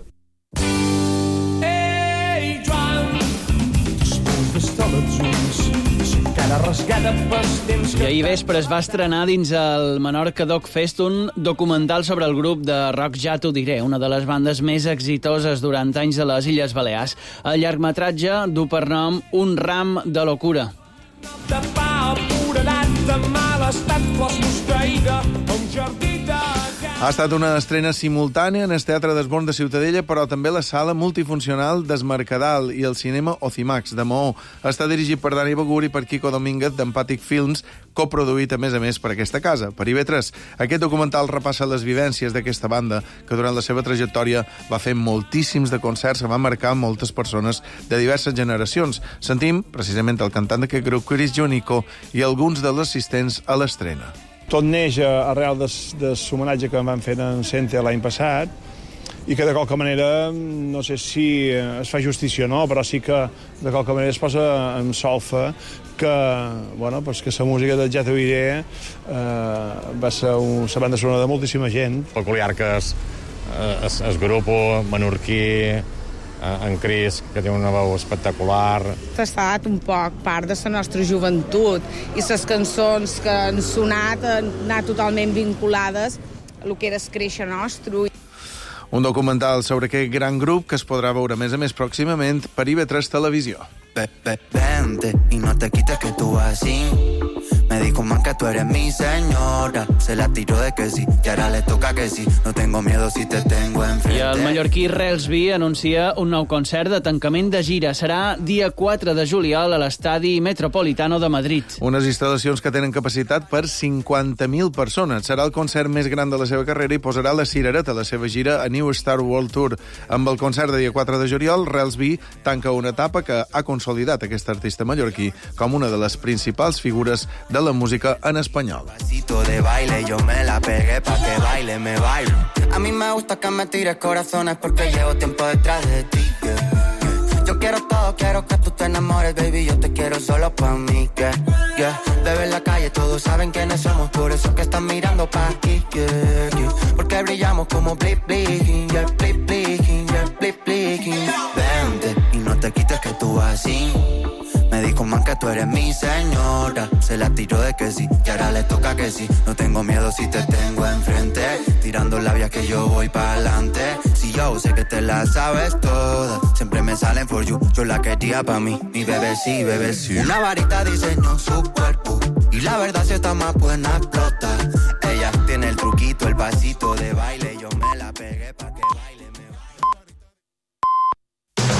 I ahir vespre es va estrenar dins el Menorca Doc Fest un documental sobre el grup de rock Ja t'ho diré, una de les bandes més exitoses durant anys a les Illes Balears. El llargmetratge du per nom Un ram de locura. De pa apuradat, de mal estat, flors mosqueïda, un jardí de... Ha estat una estrena simultània en el Teatre d'Esborn de Ciutadella, però també la sala multifuncional d'Es Mercadal i el cinema Ocimax de Maó. Està dirigit per Dani Begur i per Quico Domínguez d'Empàtic Films, coproduït a més a més per aquesta casa, per I V tres. Aquest documental repassa les vivències d'aquesta banda, que durant la seva trajectòria va fer moltíssims de concerts que van marcar moltes persones de diverses generacions. Sentim precisament el cantant d'aquest grup, Chris Jonico, i alguns dels assistents a l'estrena. Tot neix arrel del, del homenatge que van fer en Cente l'any passat i que de qualque manera, no sé si es fa justícia o no, però sí que de qualque manera es posa en solfa que, bueno, pues que la música de Ja t'ho diré eh, va ser un, la banda sonora de moltíssima gent. Peculiar que és el grup menorquí en Cris, que té una veu espectacular. Ha estat un poc part de la nostra joventut i les cançons que han sonat han anat totalment vinculades a el que era el créixer nostre. Un documental sobre aquest gran grup que es podrà veure, a més a més, pròximament per I V tres Televisió. Vente y no te quites que tú vas así. Me dijo man que tú eres mi señora. Se la tiró de que sí y ahora le toca que sí. No tengo miedo si te tengo enfrente. I el mallorquí Relsby anuncia un nou concert de tancament de gira. Serà dia quatre de juliol a l'Estadi Metropolitano de Madrid. Unes instal·lacions que tenen capacitat per cinquanta mil persones. Serà el concert més gran de la seva carrera i posarà la cirereta a la seva gira a New Star World Tour. Amb el concert de dia quatre de juliol, Relsby tanca una etapa que ha consolidat aquest artista mallorquí com una de les principals figures de la música en espanyol. De baile, yo me la pegué pa' que baile, me baile. A mí me gusta que me tires corazones porque llevo tiempo detrás de ti, yeah, yeah. Yo quiero todo, quiero que tú te enamores, baby, yo te quiero solo pa' mí, yeah, yeah. Bebé en la calle, todos saben quiénes somos, por eso que están mirando pa' aquí, yeah, yeah. Porque brillamos como blip, blip, yeah, blip, blip, yeah, blip, blip. Vente y no te quites que tú vas así. Me dijo man que tú eres mi señora. Se la tiró de que sí y ahora le toca que sí. No tengo miedo si te tengo enfrente. Tirando labias que yo voy pa'lante. Si yo sé que te la sabes toda. Siempre me salen for you. Yo la quería pa' mí. Mi bebé sí, bebé sí. Una varita diseñó su cuerpo y la verdad si está más buena explota. Ella tiene el truquito, el pasito de baile. Yo me la pegué pa'